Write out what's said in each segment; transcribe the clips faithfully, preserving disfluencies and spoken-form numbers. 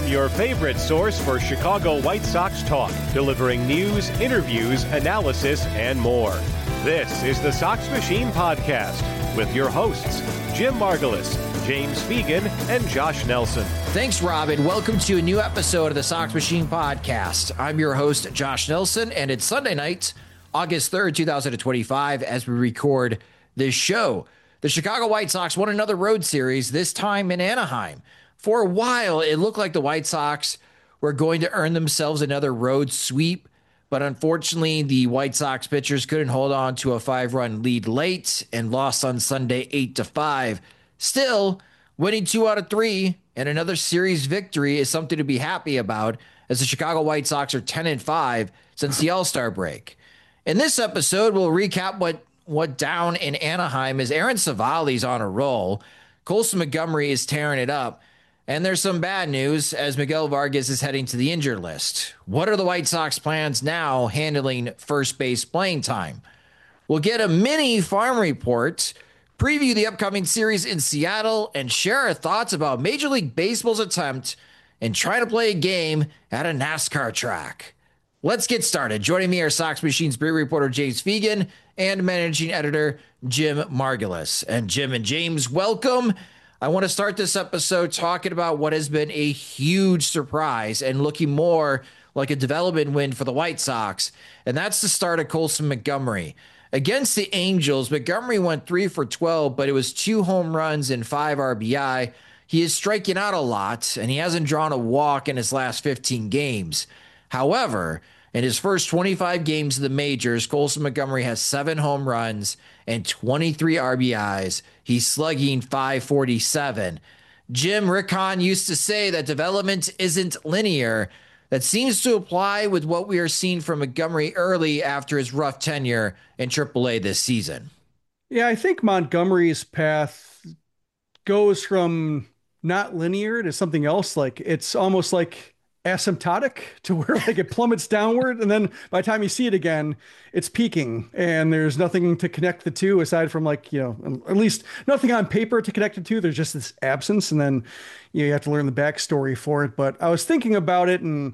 your favorite source for Chicago White Sox talk, delivering news, interviews, analysis, and more. This is the Sox Machine Podcast with your hosts, Jim Margalus, James Fegan, and Josh Nelson. Thanks, Robin. Welcome to a new episode of the Sox Machine Podcast. I'm your host, Josh Nelson, and it's Sunday night, August third, twenty twenty-five, as we record this show. The Chicago White Sox won another road series, this time in Anaheim. For a while, it looked like the White Sox were going to earn themselves another road sweep, but unfortunately, the White Sox pitchers couldn't hold on to a five-run lead late and lost on Sunday eight to five. Still, winning two out of three and another series victory is something to be happy about, as the Chicago White Sox are ten and five since the All-Star break. In this episode, we'll recap what what down in Anaheim as Aaron Civale's on a roll. Colson Montgomery is tearing it up. And there's some bad news as Miguel Vargas is heading to the injured list. What are the White Sox plans now handling first base playing time? We'll get a mini farm report, preview the upcoming series in Seattle, and share our thoughts about Major League Baseball's attempt in trying to play a game at a NASCAR track. Let's get started. Joining me are Sox Machine's beat reporter James Fegan and managing editor Jim Margalus. And Jim and James, welcome. I want to start this episode talking about what has been a huge surprise and looking more like a development win for the White Sox, and that's the start of Colson Montgomery. Against the Angels, Montgomery went three for twelve, but it was two home runs and five R B I. He is striking out a lot, and he hasn't drawn a walk in his last fifteen games. However, in his first twenty-five games of the majors, Colson Montgomery has seven home runs and twenty-three R B Is. He's slugging five forty-seven. Jim, Rick Hahn used to say that development isn't linear. That seems to apply with what we are seeing from Montgomery early after his rough tenure in triple A this season. Yeah, I think Montgomery's path goes from not linear to something else. Like it's almost like asymptotic to where like it plummets downward, and then by the time you see it again, it's peaking, and there's nothing to connect the two aside from like, you know, at least nothing on paper to connect it to. There's just this absence, and then you know, you have to learn the backstory for it. But I was thinking about it, and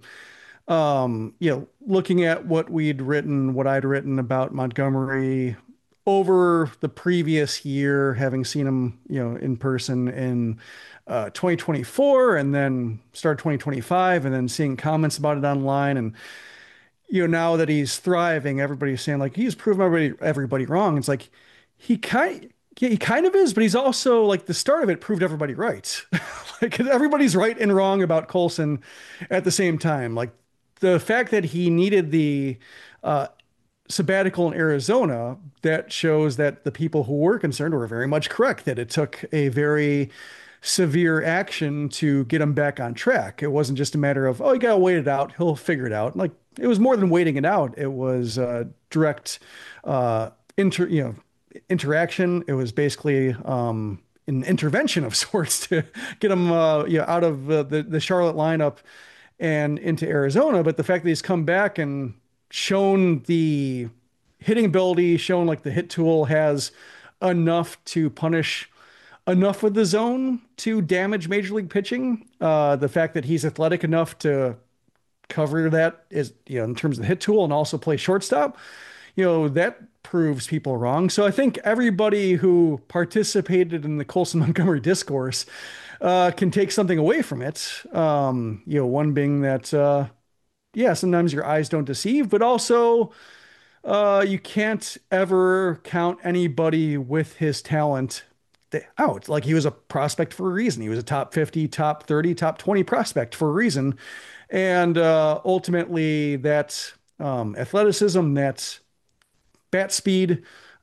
um, you know, looking at what we'd written, what I'd written about Montgomery over the previous year, having seen him, you know, in person in uh, twenty twenty-four and then start twenty twenty-five, and then seeing comments about it online. And, you know, now that he's thriving, everybody's saying like, he's proven everybody, everybody wrong. It's like, he kind yeah, he kind of is, but he's also like the start of it proved everybody right. Like everybody's right and wrong about Colson at the same time. Like the fact that he needed the, uh, sabbatical in Arizona, that shows that the people who were concerned were very much correct, that it took a very severe action to get him back on track. It wasn't just a matter of, oh, you got to wait it out, he'll figure it out. Like it was more than waiting it out. It was uh direct uh inter you know interaction. It was basically um an intervention of sorts to get him uh you know out of uh, the the Charlotte lineup and into Arizona. But the fact that he's come back and shown the hitting ability, shown like the hit tool has enough to punish enough with the zone to damage major league pitching. Uh, the fact that he's athletic enough to cover that is, you know, in terms of the hit tool and also play shortstop, you know, that proves people wrong. So I think everybody who participated in the Colson Montgomery discourse uh, can take something away from it. Um, you know, one being that, uh, yeah, sometimes your eyes don't deceive, but also uh, you can't ever count anybody with his talent out. Like he was a prospect for a reason. He was a top fifty, top thirty, top twenty prospect for a reason. And uh, ultimately that um, athleticism, that bat speed,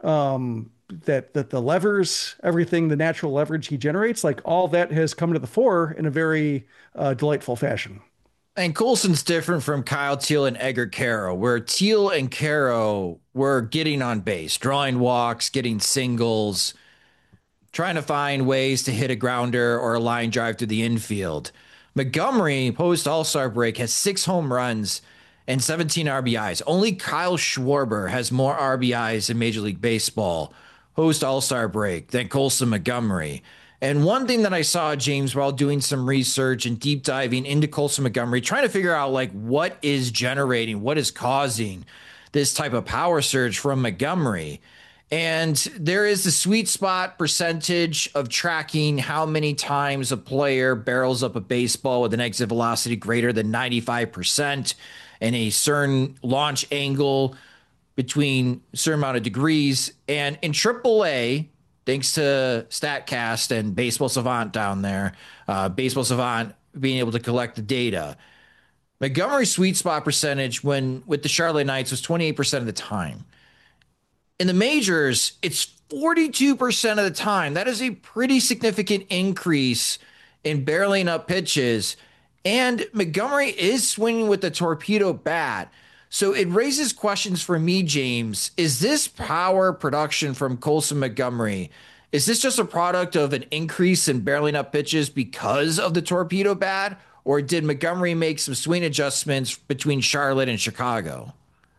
um, that, that the levers, everything, the natural leverage he generates, like all that has come to the fore in a very uh, delightful fashion. And Colson's different from Kyle Teel and Edgar Caro, where Teel and Caro were getting on base, drawing walks, getting singles, trying to find ways to hit a grounder or a line drive to the infield. Montgomery, post All-Star break, has six home runs and seventeen R B Is. Only Kyle Schwarber has more R B Is in Major League Baseball post All-Star break than Colson Montgomery. And one thing that I saw, James, while doing some research and deep diving into Colson Montgomery, trying to figure out like what is generating, what is causing this type of power surge from Montgomery. And there is the sweet spot percentage of tracking how many times a player barrels up a baseball with an exit velocity greater than ninety-five percent and a certain launch angle between a certain amount of degrees. And in triple A, thanks to StatCast and Baseball Savant down there, uh, Baseball Savant being able to collect the data, Montgomery's sweet spot percentage when with the Charlotte Knights was twenty-eight percent of the time. In the majors, it's forty-two percent of the time. That is a pretty significant increase in barreling up pitches. And Montgomery is swinging with the torpedo bat. So it raises questions for me, James. Is this power production from Colson Montgomery? Is this just a product of an increase in barreling up pitches because of the torpedo bat? Or did Montgomery make some swing adjustments between Charlotte and Chicago?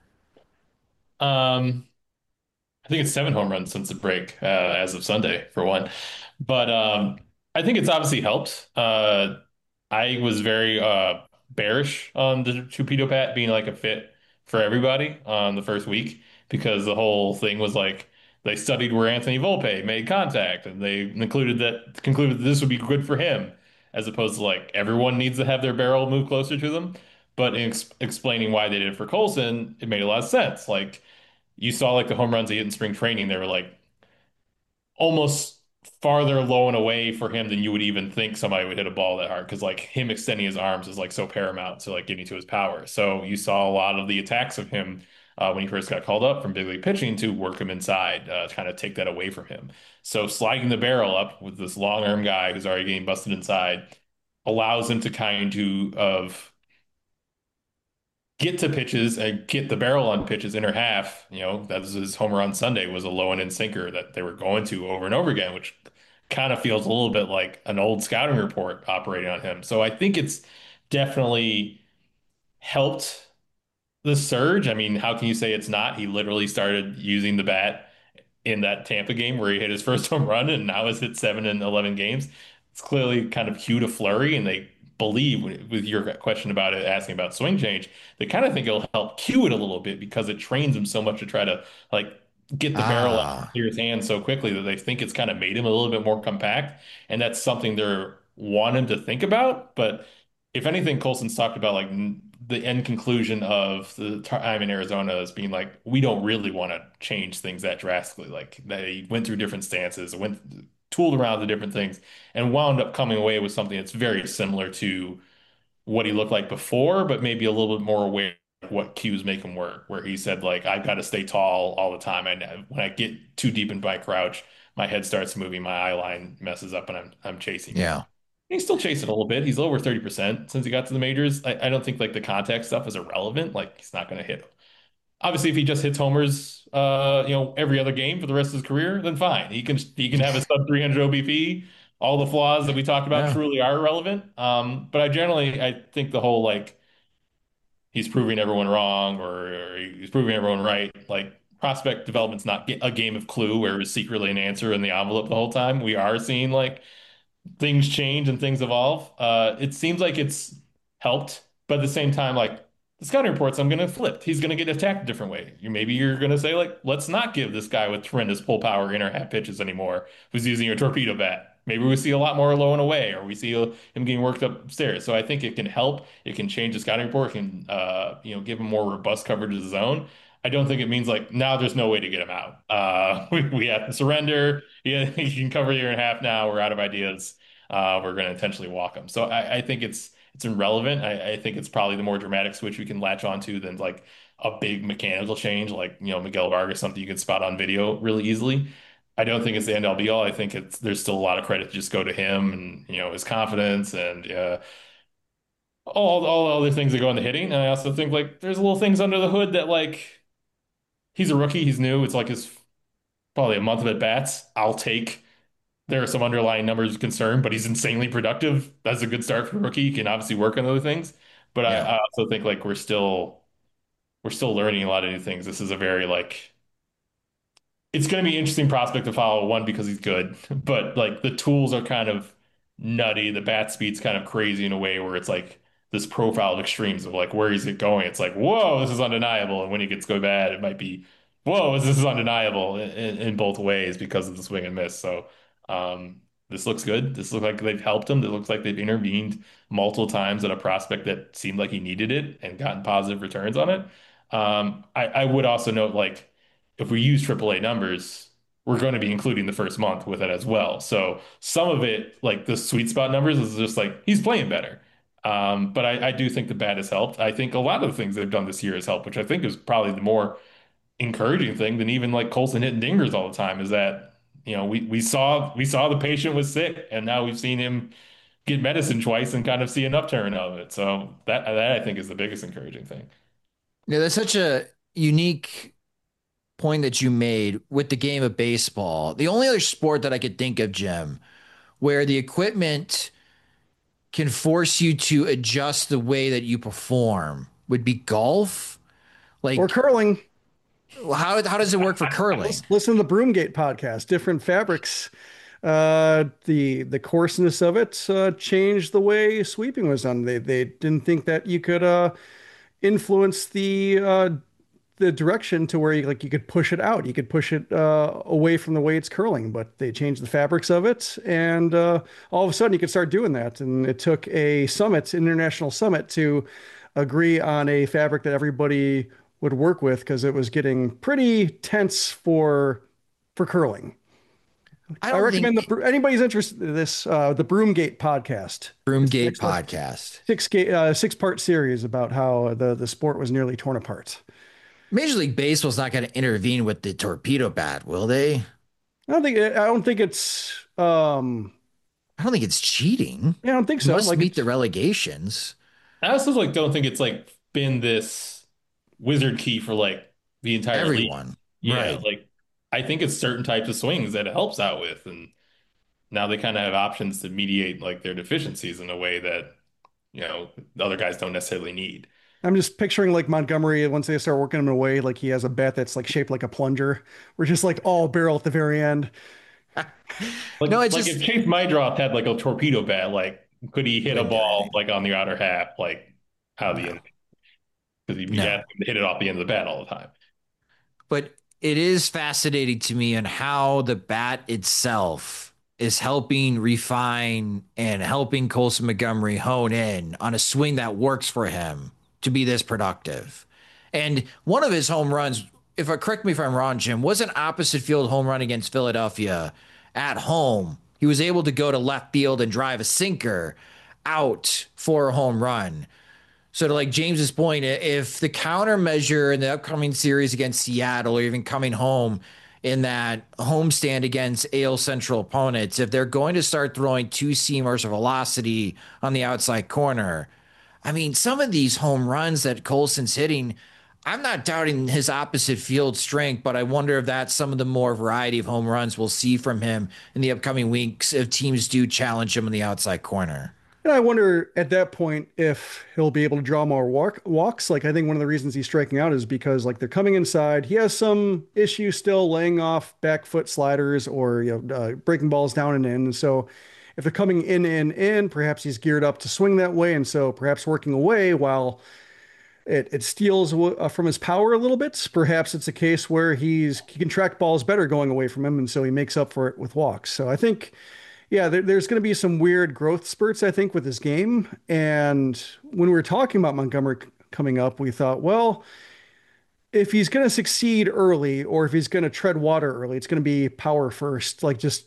Um, I think it's seven home runs since the break, uh, as of Sunday, for one. But um, I think it's obviously helped. Uh, I was very uh, bearish on the Torpedo Pat being like a fit for everybody on the first week because the whole thing was like they studied where Anthony Volpe made contact and they included that concluded that this would be good for him, as opposed to like everyone needs to have their barrel move closer to them. But in ex explaining why they did it for Colson, it made a lot of sense. Like you saw like the home runs he hit in spring training, they were like almost farther low and away for him than you would even think somebody would hit a ball that hard because like him extending his arms is like so paramount to like getting to his power. So you saw a lot of the attacks of him uh, when he first got called up from big league pitching to work him inside, uh, to kind of take that away from him. So sliding the barrel up with this long arm guy who's already getting busted inside allows him to kind of get to pitches and get the barrel on pitches in her half. You know, that was his homer on Sunday was a low and in sinker that they were going to over and over again, which kind of feels a little bit like an old scouting report operating on him. So I think it's definitely helped the surge. I mean, how can you say it's not? He literally started using the bat in that Tampa game where he hit his first home run and now has hit seven in eleven games. It's clearly kind of cue to flurry, and they believe with your question about it, asking about swing change, they kind of think it'll help cue it a little bit because it trains him so much to try to like get the barrel out of Ah, his hand so quickly that they think it's kind of made him a little bit more compact. And that's something they're wanting to think about. But if anything, Colson's talked about like the end conclusion of the time in Arizona as being like, we don't really want to change things that drastically. Like they went through different stances, went tooled around the different things, and wound up coming away with something that's very similar to what he looked like before, but maybe a little bit more aware of what cues make him work. Where he said, like, I've got to stay tall all the time. And when I get too deep into my crouch, my head starts moving, my eye line messes up, and I'm I'm chasing more. yeah. He's still chasing a little bit. He's over thirty percent since he got to the majors. I, I don't think like the contact stuff is irrelevant. Like he's not going to hit. Obviously, if he just hits homers, uh, you know, every other game for the rest of his career, then fine. He can he can have a sub three hundred O B P. All the flaws that we talked about Yeah. truly are irrelevant. Um, but I generally I think the whole like he's proving everyone wrong or, or he's proving everyone right. Like prospect development's not a game of Clue where it's secretly an answer in the envelope the whole time. We are seeing like things change and things evolve. Uh, it seems like it's helped, but at the same time, like the scouting reports, I'm going to flip. He's going to get attacked a different way. You maybe you're going to say like, let's not give this guy with tremendous pull power inner half pitches anymore, who's using a torpedo bat. Maybe we see a lot more low and away, or we see him getting worked upstairs. So I think it can help. It can change the scouting report. It can uh, you know, give him more robust coverage of the zone. I don't think it means like now there's no way to get him out. Uh, we, we have to surrender. Yeah, you can cover a year and a half now. We're out of ideas. Uh, we're going to intentionally walk him. So I, I think it's it's irrelevant. I, I think it's probably the more dramatic switch we can latch onto than like a big mechanical change, like you know Miguel Vargas, something you can spot on video really easily. I don't think it's the end all be all. I think it's there's still a lot of credit to just go to him and you know his confidence and uh, all all the other things that go in the hitting. And I also think like there's little things under the hood that like he's a rookie, he's new. It's like his probably a month of at bats. I'll take. There are some underlying numbers of concern, but he's insanely productive. That's a good start for a rookie. He can obviously work on other things, but I, Yeah. I also think like we're still we're still learning a lot of new things. This is a very like it's going to be an interesting prospect to follow. One, because he's good, but like the tools are kind of nutty. The bat speed's kind of crazy in a way where it's like this profile of extremes of like where is it going? It's like, whoa, this is undeniable. And when he gets go bad, it might be, whoa, this is undeniable in, in, in both ways because of the swing and miss. So um, this looks good. This looks like they've helped him. It looks like they've intervened multiple times at a prospect that seemed like he needed it and gotten positive returns on it. Um, I, I would also note like if we use triple A numbers, we're going to be including the first month with it as well. So some of it, like the sweet spot numbers, is just like he's playing better. Um, but I, I do think the bat has helped. I think a lot of the things they've done this year has helped, which I think is probably the more encouraging thing than even like Colson hitting dingers all the time. Is that you know we we saw we saw the patient was sick, and now we've seen him get medicine twice and kind of see an upturn of it. So that that I think is the biggest encouraging thing. Yeah, that's such a unique point that you made with the game of baseball. The only other sport that I could think of, Jim, where the equipment can force you to adjust the way that you perform would be golf. Or Like, curling. how how does it work for curling? Listen to the Broomgate podcast. Different fabrics. Uh, the the coarseness of it uh, changed the way sweeping was done. They they didn't think that you could uh, influence the uh, the direction to where you like you could push it out. You could push it uh, away from the way it's curling, but they changed the fabrics of it, and uh, all of a sudden you could start doing that. And it took a summit, international summit, to agree on a fabric that everybody would work with because it was getting pretty tense for for curling. I I don't recommend think the anybody's interested in this uh, the Broomgate podcast. Broomgate It's a podcast. six ga- uh, six part series about how the the sport was nearly torn apart. Major League Baseball's not going to intervene with the torpedo bat, will they? I don't think I don't think it's um I don't think it's cheating. yeah, I don't think It so. must Like meet it's, the relegations. I also like don't think it's like been this wizard key for like the entire league. Everyone. Yeah, Right. like I think it's certain types of swings that it helps out with, and now they kind of have options to mediate like their deficiencies in a way that you know the other guys don't necessarily need. I'm just picturing like Montgomery once they start working him away, like he has a bat that's like shaped like a plunger. We're just like all barrel at the very end. Like No, it's like just if Chase Maidroth had like a torpedo bat, like could he hit a wouldn't do ball anything. like on the outer half, like how the No, end because he'd be no. asking to hit it off the end of the bat all the time. But it is fascinating to me on how the bat itself is helping refine and helping Colson Montgomery hone in on a swing that works for him to be this productive. And one of his home runs, if I correct me if I'm wrong, Jim, was an opposite field home run against Philadelphia at home. He was able to go to left field and drive a sinker out for a home run. So to like James's point, if the countermeasure in the upcoming series against Seattle or even coming home in that homestand against A L Central opponents, if they're going to start throwing two seamers of velocity on the outside corner, I mean, some of these home runs that Colson's hitting, I'm not doubting his opposite field strength, but I wonder if that's some of the more variety of home runs we'll see from him in the upcoming weeks if teams do challenge him in the outside corner. And I wonder at that point if he'll be able to draw more walk, walks. Like I think one of the reasons he's striking out is because like they're coming inside. He has some issues still laying off back foot sliders or you know uh, breaking balls down and in. So if they're coming in and in, perhaps he's geared up to swing that way, and so perhaps working away while it it steals uh, from his power a little bit. Perhaps it's a case where he's he can track balls better going away from him, and so he makes up for it with walks. So I think yeah, there, there's going to be some weird growth spurts, I think, with his game. And when we were talking about Montgomery c- coming up, we thought, well, if he's going to succeed early or if he's going to tread water early, it's going to be power first, like just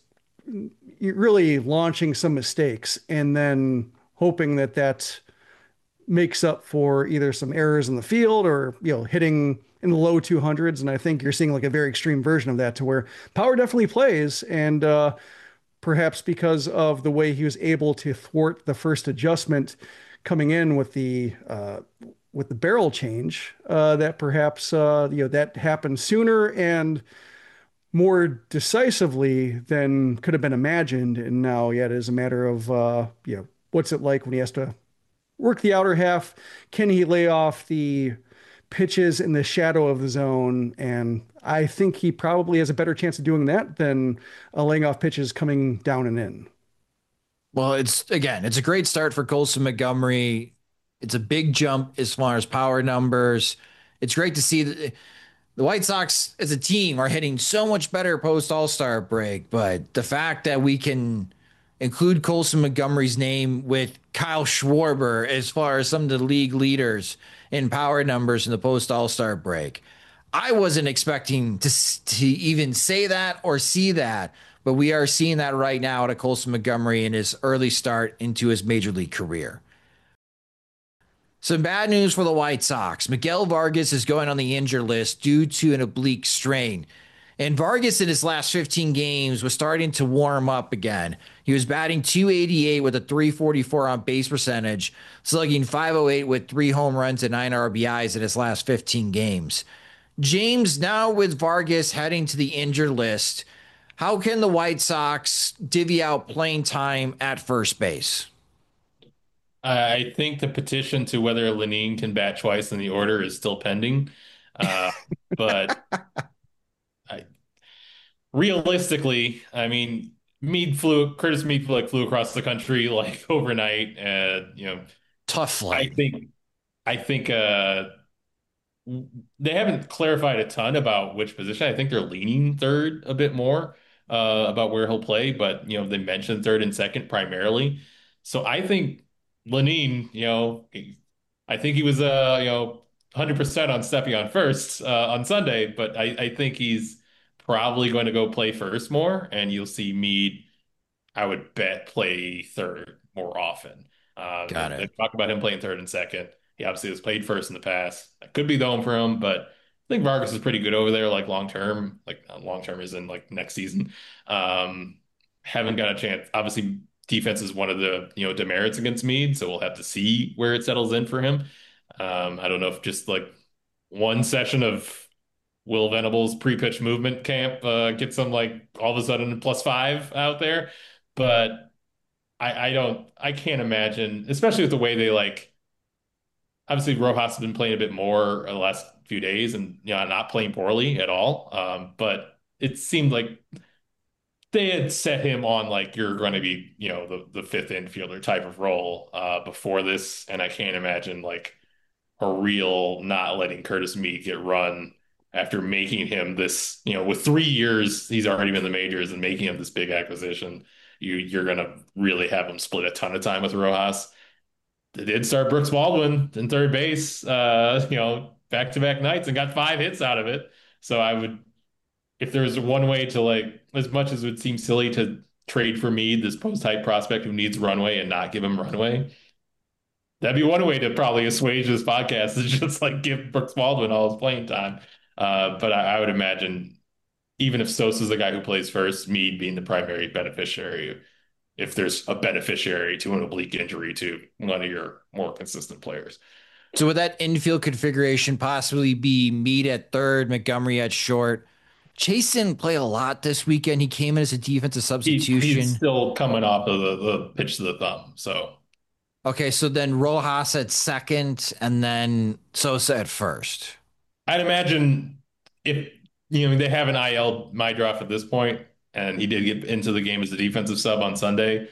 really launching some mistakes and then hoping that that makes up for either some errors in the field or, you know, hitting in the low two hundreds. And I think you're seeing like a very extreme version of that to where power definitely plays. And, uh, perhaps because of the way he was able to thwart the first adjustment coming in with the uh, with the barrel change, uh, that perhaps uh, you know that happened sooner and more decisively than could have been imagined. And now, yeah, it is a matter of uh, you know what's it like when he has to work the outer half? Can he lay off the pitches in the shadow of the zone. And I think he probably has a better chance of doing that than uh, laying off pitches coming down and in. Well, it's again, it's a great start for Colson Montgomery. It's a big jump as far as power numbers. It's great to see that the White Sox as a team are hitting so much better post All-Star break, but the fact that we can include Colson Montgomery's name with Kyle Schwarber as far as some of the league leaders in power numbers in the post All-Star break, I wasn't expecting to, to even say that or see that, but we are seeing that right now at Colson Montgomery in his early start into his major league career. Some bad news for the White Sox. Miguel Vargas is going on the injured list due to an oblique strain. And Vargas in his last fifteen games was starting to warm up again. He was batting two eighty-eight with a three forty-four on base percentage, slugging five oh eight with three home runs and nine R B Is in his last fifteen games. James, now with Vargas heading to the injured list, how can the White Sox divvy out playing time at first base? I think the petition to whether Lenine can bat twice in the order is still pending. Uh, but I, realistically, I mean, Meade flew, Curtis Meade flew, like flew across the country like overnight. And, you know, tough flight. I think, I think, uh, they haven't clarified a ton about which position. I think they're leaning third a bit more, uh, about where he'll play, but, you know, they mentioned third and second primarily. So I think Lenine, you know, I think he was, uh, you know, one hundred percent on stepping on first uh, on Sunday, but I, I think he's probably going to go play first more, and you'll see Meade, I would bet, play third more often. Um, Got it. They talk about him playing third and second. He obviously has played first in the past. That could be the home for him, but I think Vargas is pretty good over there, like long term, like long term is in like next season. Um, haven't got a chance. Obviously, defense is one of the, you know, demerits against Meade, so we'll have to see where it settles in for him. Um, I don't know if just like one session of Will Venable's pre-pitch movement camp uh, gets him like all of a sudden plus five out there, but I, I don't, I can't imagine, especially with the way they like. Obviously, Rojas has been playing a bit more the last few days, and you know, not playing poorly at all. Um, but it seemed like they had set him on like you're going to be, you know, the the fifth infielder type of role uh, before this, and I can't imagine like a real not letting Curtis Meade get run after making him this, you know, with three years he's already been in the majors and making him this big acquisition. You you're going to really have him split a ton of time with Rojas. They did start Brooks Baldwin in third base, uh, you know, back to back nights and got five hits out of it. So I would, if there's one way to like, as much as it would seem silly to trade for Meade, this post-hype prospect who needs runway and not give him runway, that'd be one way to probably assuage this podcast is just like give Brooks Baldwin all his playing time. Uh, but I, I would imagine even if Sosa's the guy who plays first, Meade being the primary beneficiary, if there's a beneficiary to an oblique injury to one of your more consistent players. So would that infield configuration possibly be Meade at third, Montgomery at short? Chase didn't play a lot this weekend. He came in as a defensive substitution. He, he's still coming off of the, the pitch to the thumb. So, okay, so then Rojas at second and then Sosa at first. I'd imagine if, you know, they have an I L Maedroff at this point, and he did get into the game as a defensive sub on Sunday,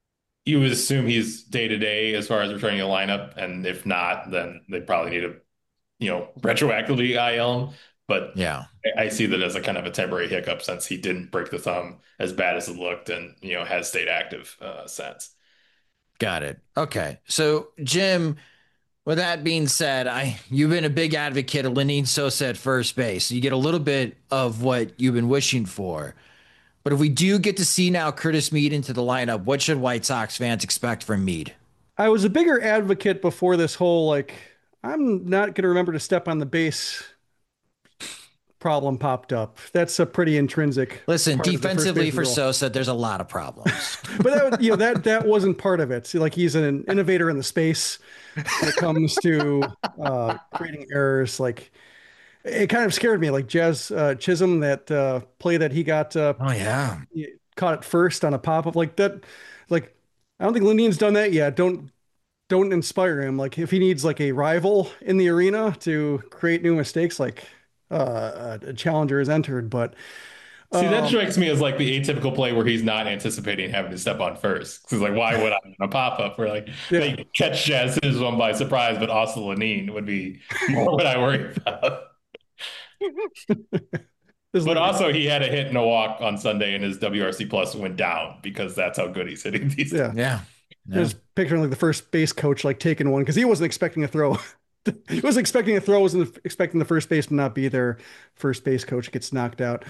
you would assume he's day to day as far as returning a lineup. And if not, then they probably need to, you know, retroactively I L him. But yeah, I see that as a kind of a temporary hiccup since he didn't break the thumb as bad as it looked and, you know, has stayed active uh, since. Got it. Okay. So, Jim, with that being said, I you've been a big advocate of Lenine Sosa at first base. So you get a little bit of what you've been wishing for. But if we do get to see now Curtis Meade into the lineup, what should White Sox fans expect from Meade? I was a bigger advocate before this whole, like, I'm not going to remember to step on the base problem popped up. That's a pretty intrinsic. Listen, defensively for Sosa, there's a lot of problems. But that, you know, that that wasn't part of it. See, like, he's an innovator in the space when it comes to uh, creating errors. Like, it kind of scared me, like Jazz uh, Chisholm, that uh, play that he got. Uh, oh yeah, caught it first on a pop up like that. Like, I don't think Lenine's done that yet. Don't don't inspire him. Like if he needs like a rival in the arena to create new mistakes, like uh, a challenger has entered. But See, that um, strikes me as like the atypical play where he's not anticipating having to step on first. Because like, why would I in a pop up where like yeah, they catch Jazz his one by surprise, but also Lenine would be more what I worry about. this But like, also, he had a hit and a walk on Sunday, and his W R C plus went down because that's how good he's hitting these days. yeah, Yeah. Yeah. just picturing like the first base coach like taking one because he wasn't expecting a throw. He wasn't expecting a throw, wasn't expecting the first baseman not be there. First base coach gets knocked out.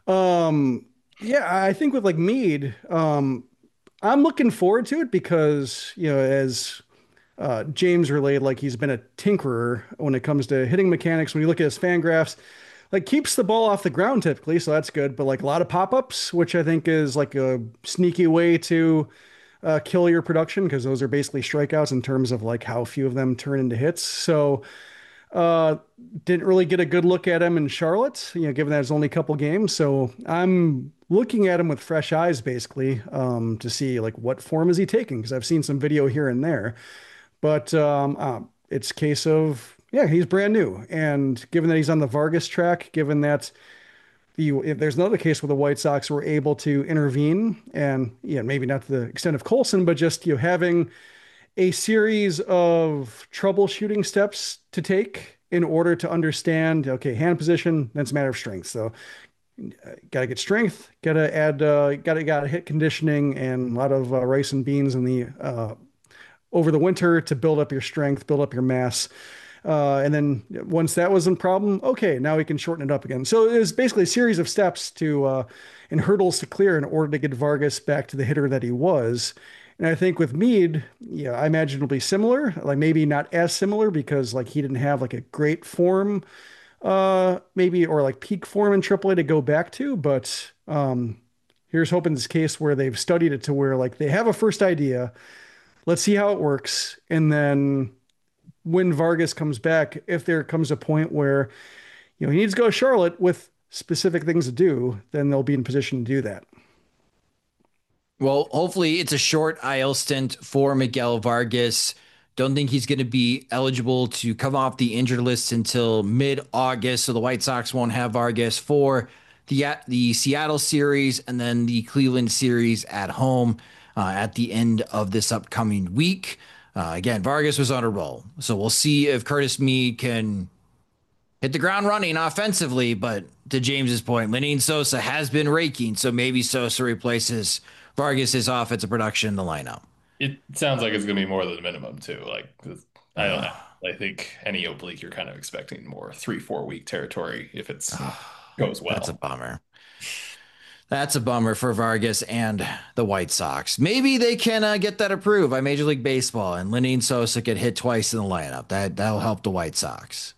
Um, yeah, I think with like Mead, um, I'm looking forward to it because, you know, as uh, James relayed, like he's been a tinkerer when it comes to hitting mechanics. When you look at his fan graphs, like keeps the ball off the ground typically, so that's good. But like a lot of pop-ups, which I think is like a sneaky way to uh, kill your production because those are basically strikeouts in terms of like how few of them turn into hits. So uh, didn't really get a good look at him in Charlotte, you know, given that it's only a couple games. So I'm looking at him with fresh eyes, basically, um, to see like what form is he taking because I've seen some video here and there, but um, uh, it's a case of yeah, he's brand new, and given that he's on the Vargas track, given that the if there's another case where the White Sox were able to intervene, and yeah, maybe not to the extent of Colson, but just you know having a series of troubleshooting steps to take in order to understand, okay, hand position, that's a matter of strength. So uh, got to get strength, got to add, uh, got to got to hit conditioning and a lot of uh, rice and beans in the uh, over the winter to build up your strength, build up your mass. Uh, and then once that was a problem, okay, now we can shorten it up again. So it was basically a series of steps to uh, and hurdles to clear in order to get Vargas back to the hitter that he was. And I think with Mead, yeah, I imagine it'll be similar, like maybe not as similar because like he didn't have like a great form, uh, maybe or like peak form in triple A to go back to. But um, here's hoping this case where they've studied it to where like they have a first idea. Let's see how it works, and then when Vargas comes back, if there comes a point where you know he needs to go to Charlotte with specific things to do, then they'll be in position to do that. Well, hopefully it's a short I L stint for Miguel Vargas. Don't think he's going to be eligible to come off the injured list until mid-August, so the White Sox won't have Vargas for the the Seattle series and then the Cleveland series at home uh, at the end of this upcoming week. Uh, again, Vargas was on a roll, so we'll see if Curtis Mead can hit the ground running offensively. But to James's point, Lenyn Sosa has been raking, so maybe Sosa replaces Vargas's offensive production in the lineup. It sounds like it's going to be more than the minimum too. Like I don't know. I think any oblique you're kind of expecting more three, four week territory if it's goes well. That's a bummer. That's a bummer for Vargas and the White Sox. Maybe they can uh, get that approved by Major League Baseball and Lenyn Sosa get hit twice in the lineup. That, that'll help the White Sox.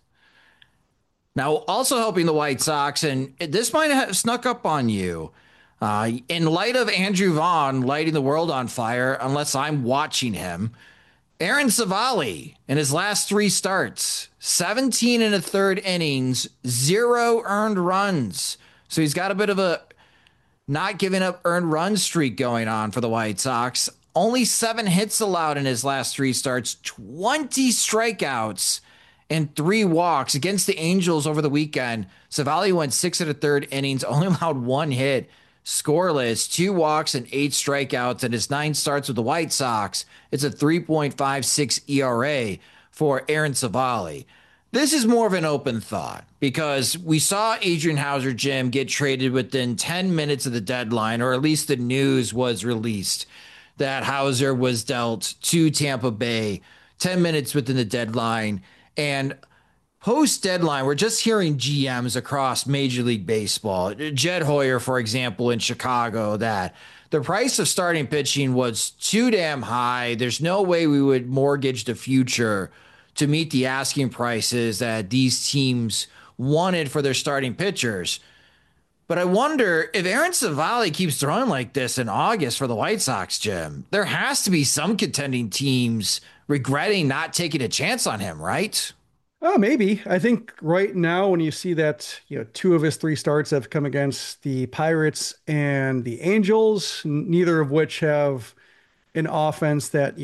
Now, also helping the White Sox, and this might have snuck up on you, uh, in light of Andrew Vaughn lighting the world on fire, unless I'm watching him, Aaron Civale in his last three starts, seventeen and a third innings, zero earned runs. So he's got a bit of a not giving up earned run streak going on for the White Sox. Only seven hits allowed in his last three starts, twenty strikeouts and three walks against the Angels over the weekend. Civale went six and a third innings, only allowed one hit, scoreless, two walks and eight strikeouts. And his nine starts with the White Sox, it's a three point five six E R A for Aaron Civale. This is more of an open thought because we saw Adrian Hauser, Jim, get traded within ten minutes of the deadline, or at least the news was released that Hauser was dealt to Tampa Bay ten minutes within the deadline. And post deadline, we're just hearing G Ms across Major League Baseball. Jed Hoyer, for example, in Chicago, that the price of starting pitching was too damn high. There's no way we would mortgage the future to meet the asking prices that these teams wanted for their starting pitchers. But I wonder if Aaron Civale keeps throwing like this in August for the White Sox, Jim, there has to be some contending teams regretting not taking a chance on him, right? Oh, maybe. I think right now when you see that, you know, two of his three starts have come against the Pirates and the Angels, neither of which have an offense that, you know, you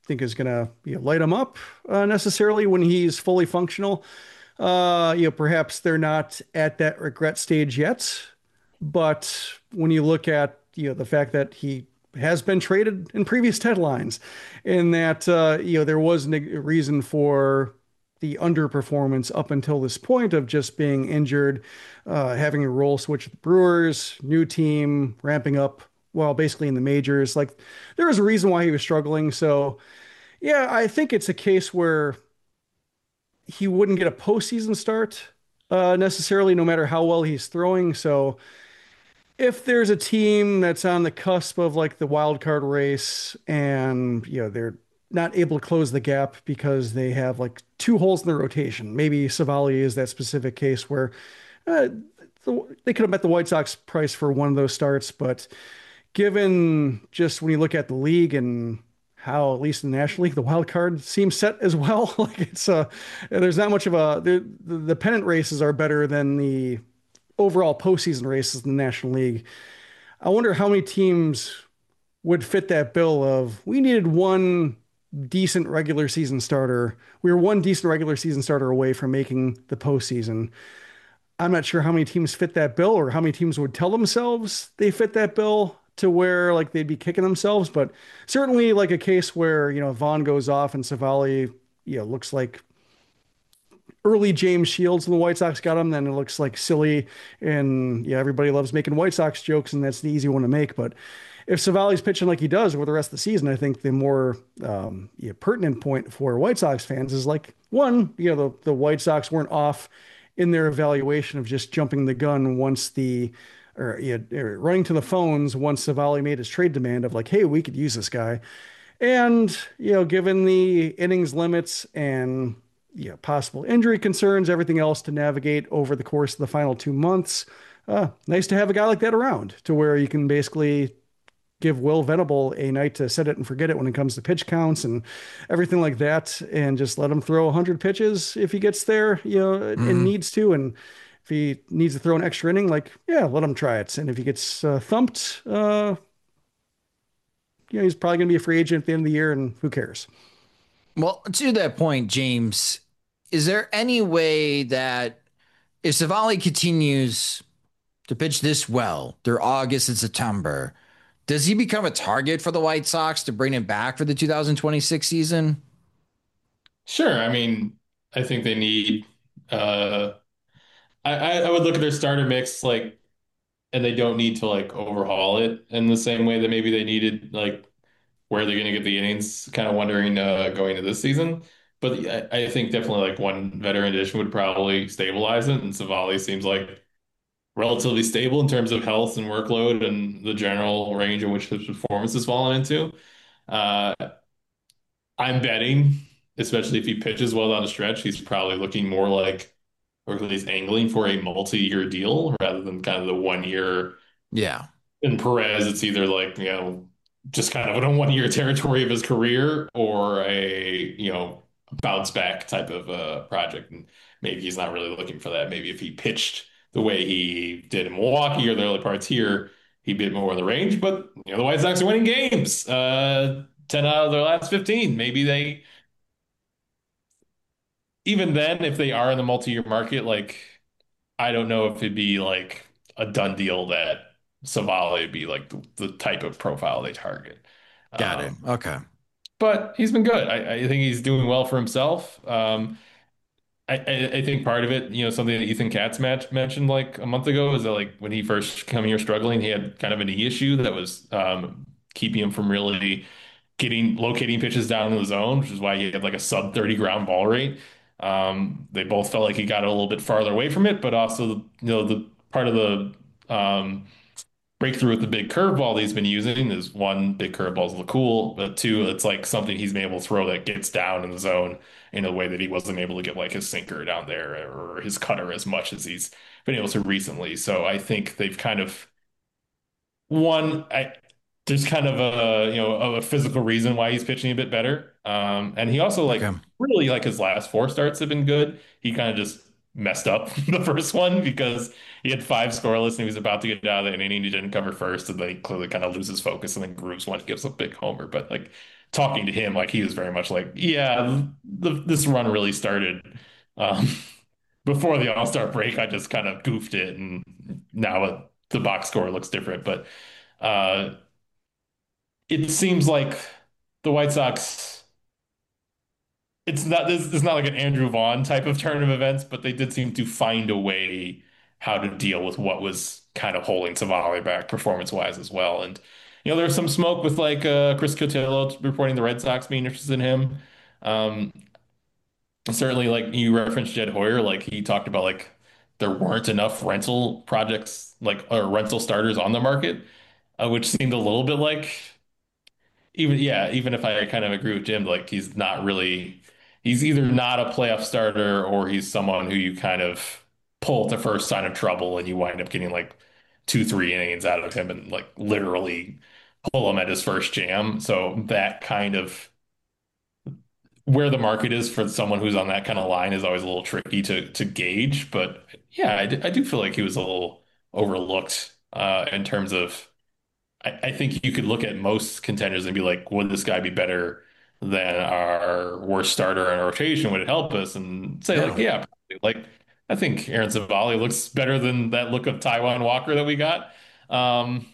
think is going to, you know, light him up uh, necessarily when he's fully functional. Uh, you know, perhaps they're not at that regret stage yet, but when you look at, you know, the fact that he has been traded in previous deadlines, and that uh, you know, there was a reason for the underperformance up until this point of just being injured, uh, having a role switch with the Brewers, new team, ramping up, well, basically in the majors. Like, there was a reason why he was struggling. So, yeah, I think it's a case where he wouldn't get a postseason start uh, necessarily, no matter how well he's throwing. So, if there's a team that's on the cusp of like the wild card race and, you know, they're not able to close the gap because they have like two holes in their rotation, maybe Savali is that specific case where uh, the, they could have met the White Sox price for one of those starts. But given just when you look at the league and how, at least in the National League, the wild card seems set as well, like it's uh, there's not much of a, the, the pennant races are better than the overall postseason races in the National League. I wonder how many teams would fit that bill of, we needed one decent regular season starter. We were one decent regular season starter away from making the postseason. I'm not sure how many teams fit that bill, or how many teams would tell themselves they fit that bill to where like they'd be kicking themselves. But certainly like a case where, you know, Vaughn goes off and Savali, you know, looks like early James Shields and the White Sox got him, then it looks like silly. And yeah, everybody loves making White Sox jokes, and that's the easy one to make. But if Savali's pitching like he does over the rest of the season, I think the more um, yeah, pertinent point for White Sox fans is like, one, you know, the, the White Sox weren't off in their evaluation of just jumping the gun once the, or, yeah, or running to the phones once Savali made his trade demand of like, hey, we could use this guy. And, you know, given the innings limits and, you know, possible injury concerns, everything else to navigate over the course of the final two months. Uh, nice to have a guy like that around to where you can basically give Will Venable a night to set it and forget it when it comes to pitch counts and everything like that, and just let him throw one hundred pitches if he gets there, you know, mm-hmm. and needs to. And if he needs to throw an extra inning, like, yeah, let him try it. And if he gets uh, thumped, uh, you know, he's probably going to be a free agent at the end of the year, and who cares? Well, to that point, James, is there any way that if Savali continues to pitch this well through August and September, does he become a target for the White Sox to bring him back for the two thousand twenty-six season? Sure. I mean, I think they need, uh, I, I would look at their starter mix, like, and they don't need to like overhaul it in the same way that maybe they needed, like, where they're going to get the innings, kind of wondering uh, going into this season. But I, I think definitely like one veteran addition would probably stabilize it. And Savali seems like relatively stable in terms of health and workload and the general range in which his performance has fallen into. Uh, I'm betting, especially if he pitches well down the stretch, he's probably looking more like, or at least angling for a multi-year deal rather than kind of the one year. Yeah. In Perez, it's either like, you know, just kind of in a one-year territory of his career, or a, you know, bounce back type of uh, project. And maybe he's not really looking for that. Maybe if he pitched the way he did in Milwaukee or the early parts here, he'd be more in the range. But, you know, the White Sox are winning games, uh, ten out of their last fifteen. Maybe they, even then, if they are in the multi-year market, like, I don't know if it'd be like a done deal that Savali would be like the, the type of profile they target. Got it. Um, Okay. but he's been good. I, I think he's doing well for himself. Um, I, I, I think part of it, you know, something that Ethan Katz match, mentioned like a month ago is that like when he first came here struggling, he had kind of a knee issue that was um, keeping him from really getting locating pitches down in the zone, which is why he had like a sub thirty ground ball rate. Um, they both felt like he got a little bit farther away from it, but also, you know, the part of the um, breakthrough with the big curveball that he's been using is, one, big curveballs look cool, but two, it's like something he's been able to throw that gets down in the zone in a way that he wasn't able to get like his sinker down there or his cutter as much as he's been able to recently. So I think they've kind of one, I there's kind of a, you know, a physical reason why he's pitching a bit better. Um, and he also like Okay. really like his last four starts have been good. He kind of just messed up the first one because he had five scoreless and he was about to get out of the inning. He didn't cover first, and then he clearly kind of loses focus, and then grooves one, gives a big homer. But like talking to him, like he was very much like, yeah, the, this run really started um, before the All-Star break. I just kind of goofed it, and now it, the box score looks different. But uh, it seems like the White Sox. It's not this it's not like an Andrew Vaughn type of turn of events, but they did seem to find a way how to deal with what was kind of holding Savali back performance wise as well. And you know, there's some smoke with like uh, Chris Cotillo reporting the Red Sox being interested in him. Um, Certainly, like you referenced Jed Hoyer, like he talked about like there weren't enough rental projects like or rental starters on the market, uh, which seemed a little bit like even yeah, even if I kind of agree with Jim, like he's not really he's either not a playoff starter or he's someone who you kind of pull at the first sign of trouble and you wind up getting like two, three innings out of him and like literally pull him at his first jam. So that kind of where the market is for someone who's on that kind of line is always a little tricky to to gauge. But yeah, I, d- I do feel like he was a little overlooked uh, in terms of I, I think you could look at most contenders and be like, would this guy be better than our worst starter in our rotation? Would it help us? And say like, Yeah. yeah, probably. Like I think Aaron Savali looks better than that look of Taiwan Walker that we got. Um,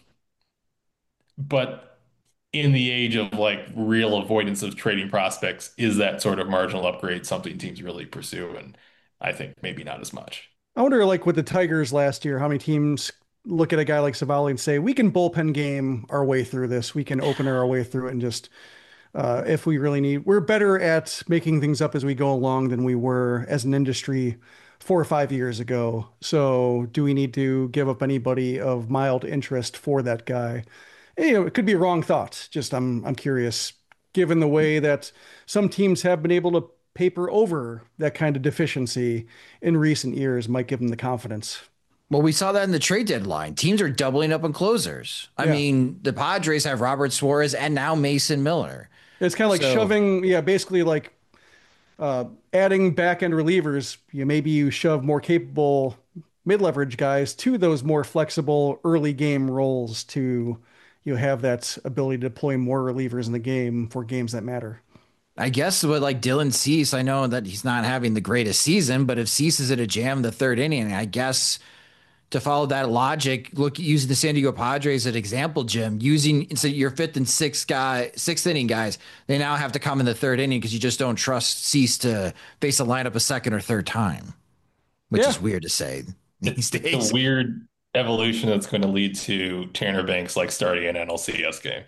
but in the age of like real avoidance of trading prospects, is that sort of marginal upgrade something teams really pursue? And I think maybe not as much. I wonder, like with the Tigers last year, how many teams look at a guy like Savali and say, we can bullpen game our way through this. We can opener our way through it and just, uh, if we really need, we're better at making things up as we go along than we were as an industry four or five years ago. So do we need to give up anybody of mild interest for that guy? You know, it could be a wrong thought. Just I'm I'm curious, given the way that some teams have been able to paper over that kind of deficiency in recent years, might give them the confidence. Well, we saw that in the trade deadline. Teams are doubling up on closers. I Yeah. mean, the Padres have Robert Suarez and now Mason Miller. It's kind of like So- shoving, yeah, basically like uh, adding back end relievers. You maybe you shove more capable mid leverage guys to those more flexible early game roles to you have that ability to deploy more relievers in the game for games that matter. I guess with like Dylan Cease, I know that he's not having the greatest season, but if Cease is at a jam in the third inning, I guess to follow that logic, look using the San Diego Padres as an example, Jim, using so your fifth and sixth guy, sixth inning guys, they now have to come in the third inning because you just don't trust Cease to face a lineup a second or third time, which Yeah. is weird to say these It's days. a weird evolution that's going to lead to Tanner Banks like starting an N L C S game.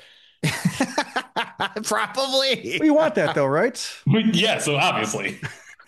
Probably. We want that though, right? Yeah, so obviously.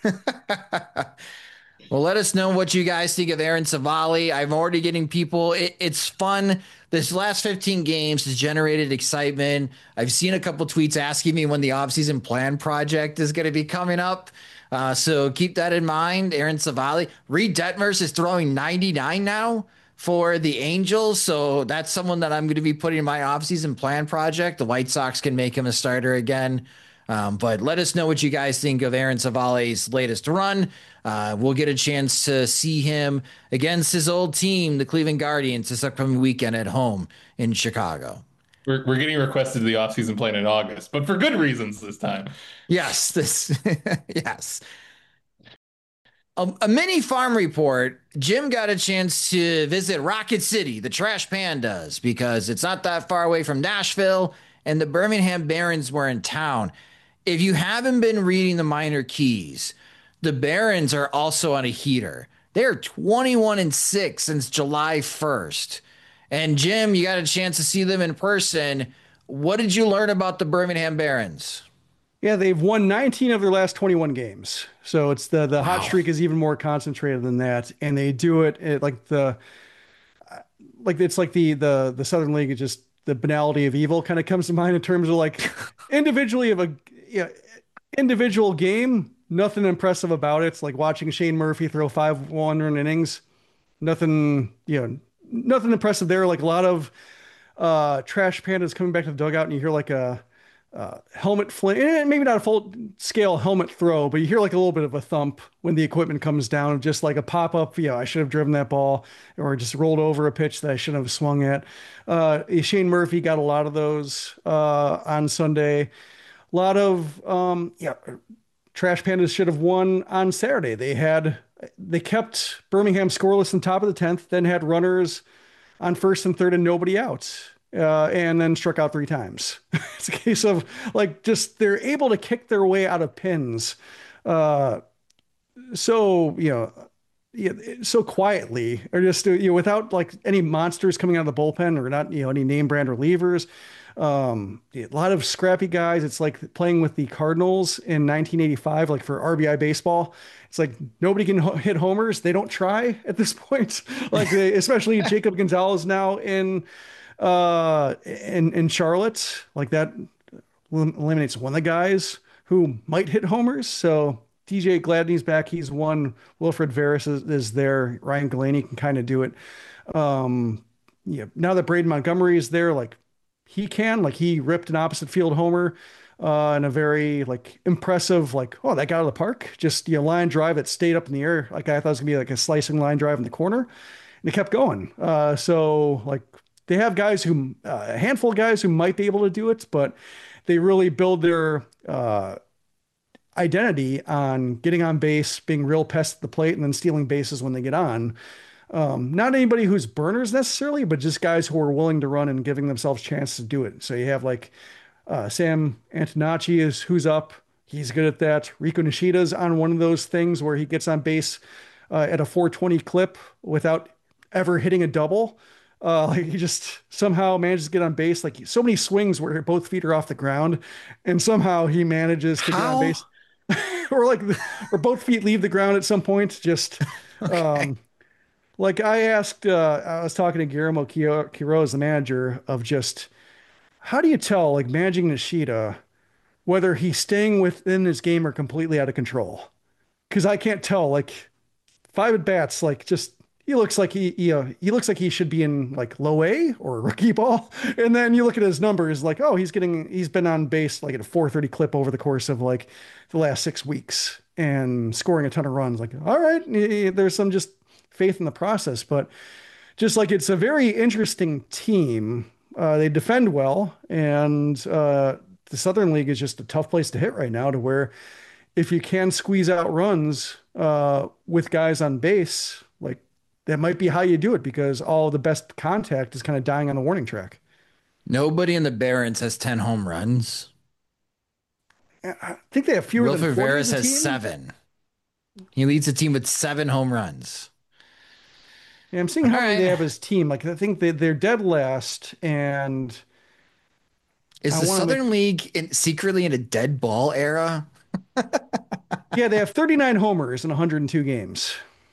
Well, let us know what you guys think of Aaron Savali. I'm already getting people. It, it's fun. This last fifteen games has generated excitement. I've seen a couple tweets asking me when the offseason plan project is going to be coming up. Uh, so keep that in mind. Aaron Savali. Reed Detmers is throwing ninety-nine now for the Angels. So that's someone that I'm going to be putting in my offseason plan project. The White Sox can make him a starter again. Um, but let us know what you guys think of Aaron Savali's latest run. Uh, we'll get a chance to see him against his old team, the Cleveland Guardians, this upcoming weekend at home in Chicago. We're, we're getting requested to the offseason plan in August, but for good reasons this time. Yes, this, yes. A, a mini farm report. Jim got a chance to visit Rocket City, the Trash Pandas, because it's not that far away from Nashville, and the Birmingham Barons were in town. If you haven't been reading the minor keys, the Barons are also on a heater. They're twenty-one and six since July first. And Jim, you got a chance to see them in person. What did you learn about the Birmingham Barons? Yeah, they've won nineteen of their last twenty-one games. So it's the the hot Wow. streak is even more concentrated than that, and they do it at like the like it's like the the the Southern League is just the banality of evil kind of comes to mind in terms of like individually of a yeah, individual game, nothing impressive about it. It's like watching Shane Murphy throw five one-run innings. Nothing, you know, nothing impressive there. Like a lot of uh, trash pandas coming back to the dugout, and you hear like a uh, helmet flip, eh, maybe not a full scale helmet throw, but you hear like a little bit of a thump when the equipment comes down, just like a pop up. Yeah, I should have driven that ball, or just rolled over a pitch that I shouldn't have swung at. Uh, Shane Murphy got a lot of those uh, on Sunday. a lot of um, yeah, Trash Pandas should have won on Saturday. They had they kept Birmingham scoreless in top of the tenth, then had runners on first and third and nobody out, uh, and then struck out three times. It's a case of like just they're able to kick their way out of pins. Uh, so you know yeah, so quietly, or just you know without like any monsters coming out of the bullpen, or not you know any name brand relievers. Um, a lot of scrappy guys. It's like playing with the Cardinals in nineteen eighty-five, like for R B I baseball. It's like nobody can ho- hit homers. They don't try at this point. Like they, especially Jacob Gonzalez now in uh in in Charlotte. Like that eliminates one of the guys who might hit homers. So D J Gladney's back. He's one. Wilfred Veras is, is there. Ryan Galaney can kind of do it. Um, yeah. Now that Braden Montgomery is there, like he can, like he ripped an opposite field homer uh, in a very like impressive, like, oh, that got out of the park. Just, you know, line drive that stayed up in the air. Like I thought it was gonna be like a slicing line drive in the corner, and it kept going. Uh, so like they have guys who, uh, a handful of guys who might be able to do it, but they really build their uh, identity on getting on base, being real pests at the plate, and then stealing bases when they get on. Um, not anybody who's burners necessarily, but just guys who are willing to run and giving themselves a chance to do it. So you have like uh, Sam Antonacci is who's up. He's good at that. Rico Nishida's on one of those things where he gets on base uh, at a four twenty clip without ever hitting a double. Uh, like he just somehow manages to get on base. Like so many swings where both feet are off the ground, and somehow he manages to How? get on base. Or like, or both feet leave the ground at some point. Just, Okay. um, like I asked, uh, I was talking to Guillermo Quiro- Quiroz, the manager, of just how do you tell, like managing Nishida, whether he's staying within his game or completely out of control? Because I can't tell. Like five at bats, like just he looks like he, he, uh, he looks like he should be in like low A or rookie ball. And then you look at his numbers, like oh, he's getting, he's been on base like at a four thirty clip over the course of like the last six weeks and scoring a ton of runs. Like all right, there's some just faith in the process, but just like it's a very interesting team. Uh, they defend well, and uh, the Southern League is just a tough place to hit right now. To where if you can squeeze out runs uh, with guys on base, like that might be how you do it because all the best contact is kind of dying on the warning track. Nobody in the Barons has ten home runs. I think they have fewer than Wilfred forty Veras as a has team. seven. He leads the team with seven home runs. Yeah, I'm seeing how All many they right. have as team. Like I think they, they're dead last, and Is I the want to make Southern League in, secretly in a dead ball era? yeah, they have thirty-nine homers in one hundred two games.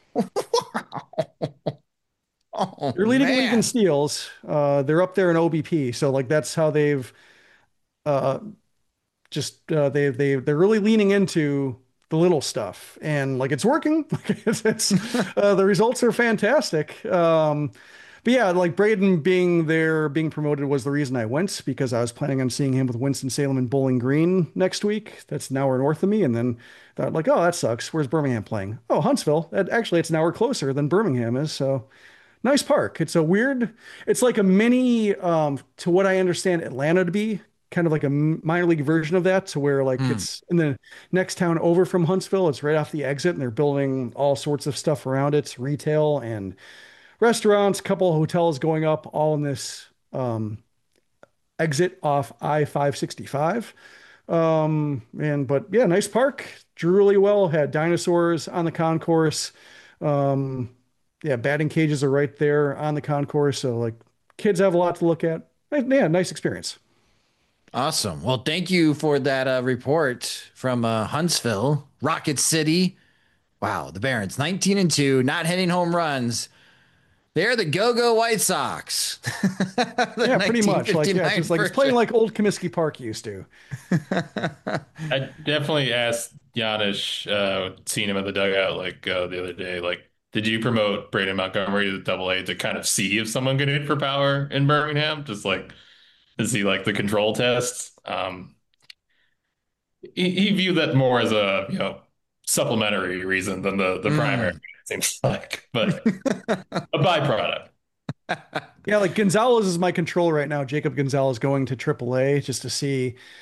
Oh, They're leading the league in man. steals. Uh, they're up there in O B P. So like that's how they've uh, just uh, they they they're really leaning into the little stuff, and like it's working. Like it's, it's uh, the results are fantastic. Um, but yeah, like Braden being there, being promoted was the reason I went because I was planning on seeing him with Winston-Salem and Bowling Green next week. That's an hour north of me, and then thought like, oh, that sucks. Where's Birmingham playing? Oh, Huntsville. That, actually, it's an hour closer than Birmingham is. So nice park. It's a weird, it's like a mini, um, to what I understand Atlanta to be, kind of like a minor league version of that, to where like Mm. it's in the next town over from Huntsville. It's right off the exit, and they're building all sorts of stuff around it, retail and restaurants, a couple of hotels going up, all in this um, exit off I five sixty-five. Um, and but yeah, nice park. Drew really well. Had dinosaurs on the concourse. Um, yeah, batting cages are right there on the concourse. So like kids have a lot to look at. Yeah, nice experience. Awesome. Well, thank you for that uh, report from uh, Huntsville, Rocket City. Wow, the Barons, nineteen and two, not hitting home runs. They're the Go-Go White Sox. The Yeah, pretty much. Like yeah, it's nineteen fifty-nine just like it's playing version. like old Comiskey Park used to. I definitely asked Giannis, uh, seeing him at the dugout like uh, the other day, like, did you promote Braden Montgomery to double A to kind of see if someone could hit for power in Birmingham? Just like to see like the control tests. Um, he, he viewed that more as a, you know, supplementary reason than the the primary, Mm. it seems like, but a byproduct. Yeah, like Gonzalez is my control right now. Jacob Gonzalez going to triple A just to see,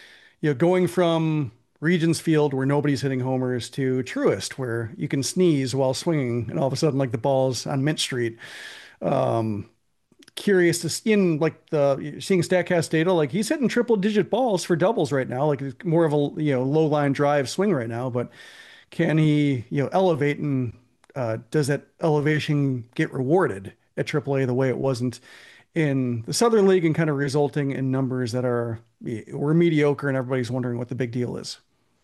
you know, going from Regents Field where nobody's hitting homers to Truist where you can sneeze while swinging and all of a sudden like the ball's on Mint Street. Um, curious to see in like the seeing Statcast data, like he's hitting triple digit balls for doubles right now, like it's more of a, you know, low line drive swing right now, but can he, you know, elevate and uh, does that elevation get rewarded at triple A the way it wasn't in the Southern League and kind of resulting in numbers that are were mediocre and everybody's wondering what the big deal is?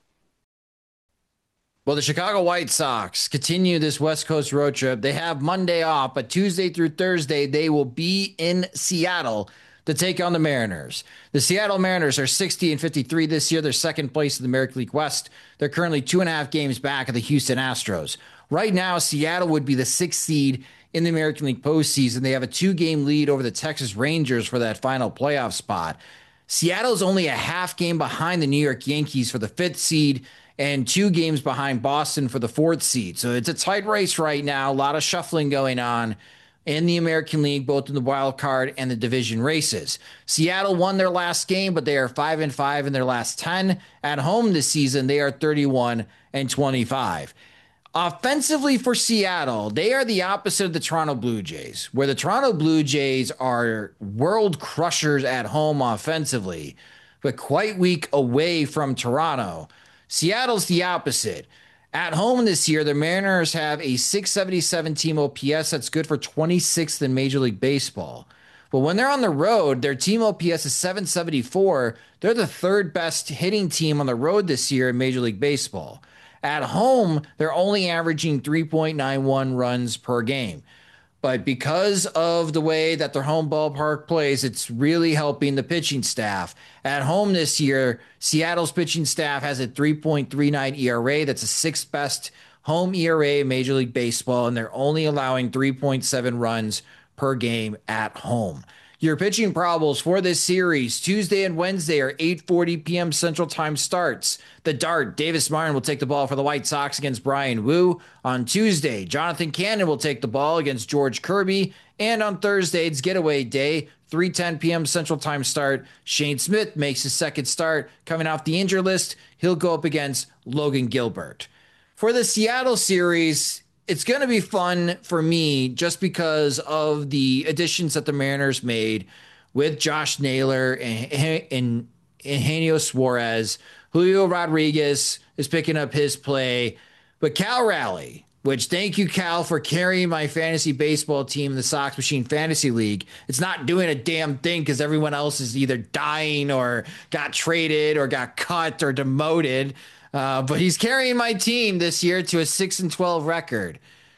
Well, the Chicago White Sox continue this West Coast road trip. They have Monday off, but Tuesday through Thursday, they will be in Seattle to take on the Mariners. The Seattle Mariners are sixty and fifty-three this year. They're second place in the American League West. They're currently two and a half games back of the Houston Astros. Right now, Seattle would be the sixth seed in the American League postseason. They have a two-game lead over the Texas Rangers for that final playoff spot. Seattle's only a half game behind the New York Yankees for the fifth seed and two games behind Boston for the fourth seed. So it's a tight race right now. A lot of shuffling going on in the American League, both in the wild card and the division races. Seattle won their last game, but they are five and five in their last ten. At home this season, they are thirty-one and twenty-five. Offensively for Seattle, they are the opposite of the Toronto Blue Jays, where the Toronto Blue Jays are world crushers at home offensively, but quite weak away from Toronto. Seattle's the opposite. At home this year, the Mariners have a six seventy-seven team O P S that's good for twenty-sixth in Major League Baseball. But when they're on the road, their team O P S is seven seventy-four. They're the third best hitting team on the road this year in Major League Baseball. At home, they're only averaging three point nine one runs per game. But because of the way that their home ballpark plays, it's really helping the pitching staff. At home this year, Seattle's pitching staff has a three point three nine E R A. That's the sixth best home E R A in Major League Baseball, and they're only allowing three point seven runs per game at home. Your pitching probables for this series, Tuesday and Wednesday, are eight forty p.m. Central Time starts. The Dart, Davis Martin will take the ball for the White Sox against Brian Wu. On Tuesday, Jonathan Cannon will take the ball against George Kirby. And on Thursday, it's getaway day, three ten p.m. Central Time start. Shane Smith makes his second start. Coming off the injured list, he'll go up against Logan Gilbert. For the Seattle series, it's going to be fun for me just because of the additions that the Mariners made with Josh Naylor and, and, and Eugenio Suarez. Julio Rodriguez is picking up his play. But Cal Raleigh, which thank you, Cal, for carrying my fantasy baseball team in the Sox Machine Fantasy League. It's not doing a damn thing because everyone else is either dying or got traded or got cut or demoted. Uh, but he's carrying my team this year to a six and twelve record.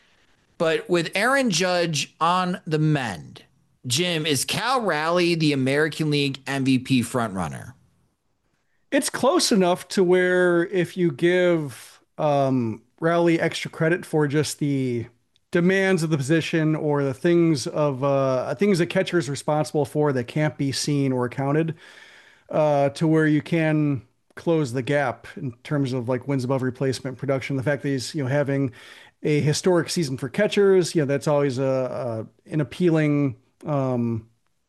But with Aaron Judge on the mend, Jim, is Cal Raleigh the American League M V P frontrunner? It's close enough to where if you give um, Raleigh extra credit for just the demands of the position or the things of uh, things a catcher is responsible for that can't be seen or counted, uh, to where you can close the gap in terms of like wins above replacement production. The fact that he's, you know, having a historic season for catchers, you know, that's always a, a an appealing um,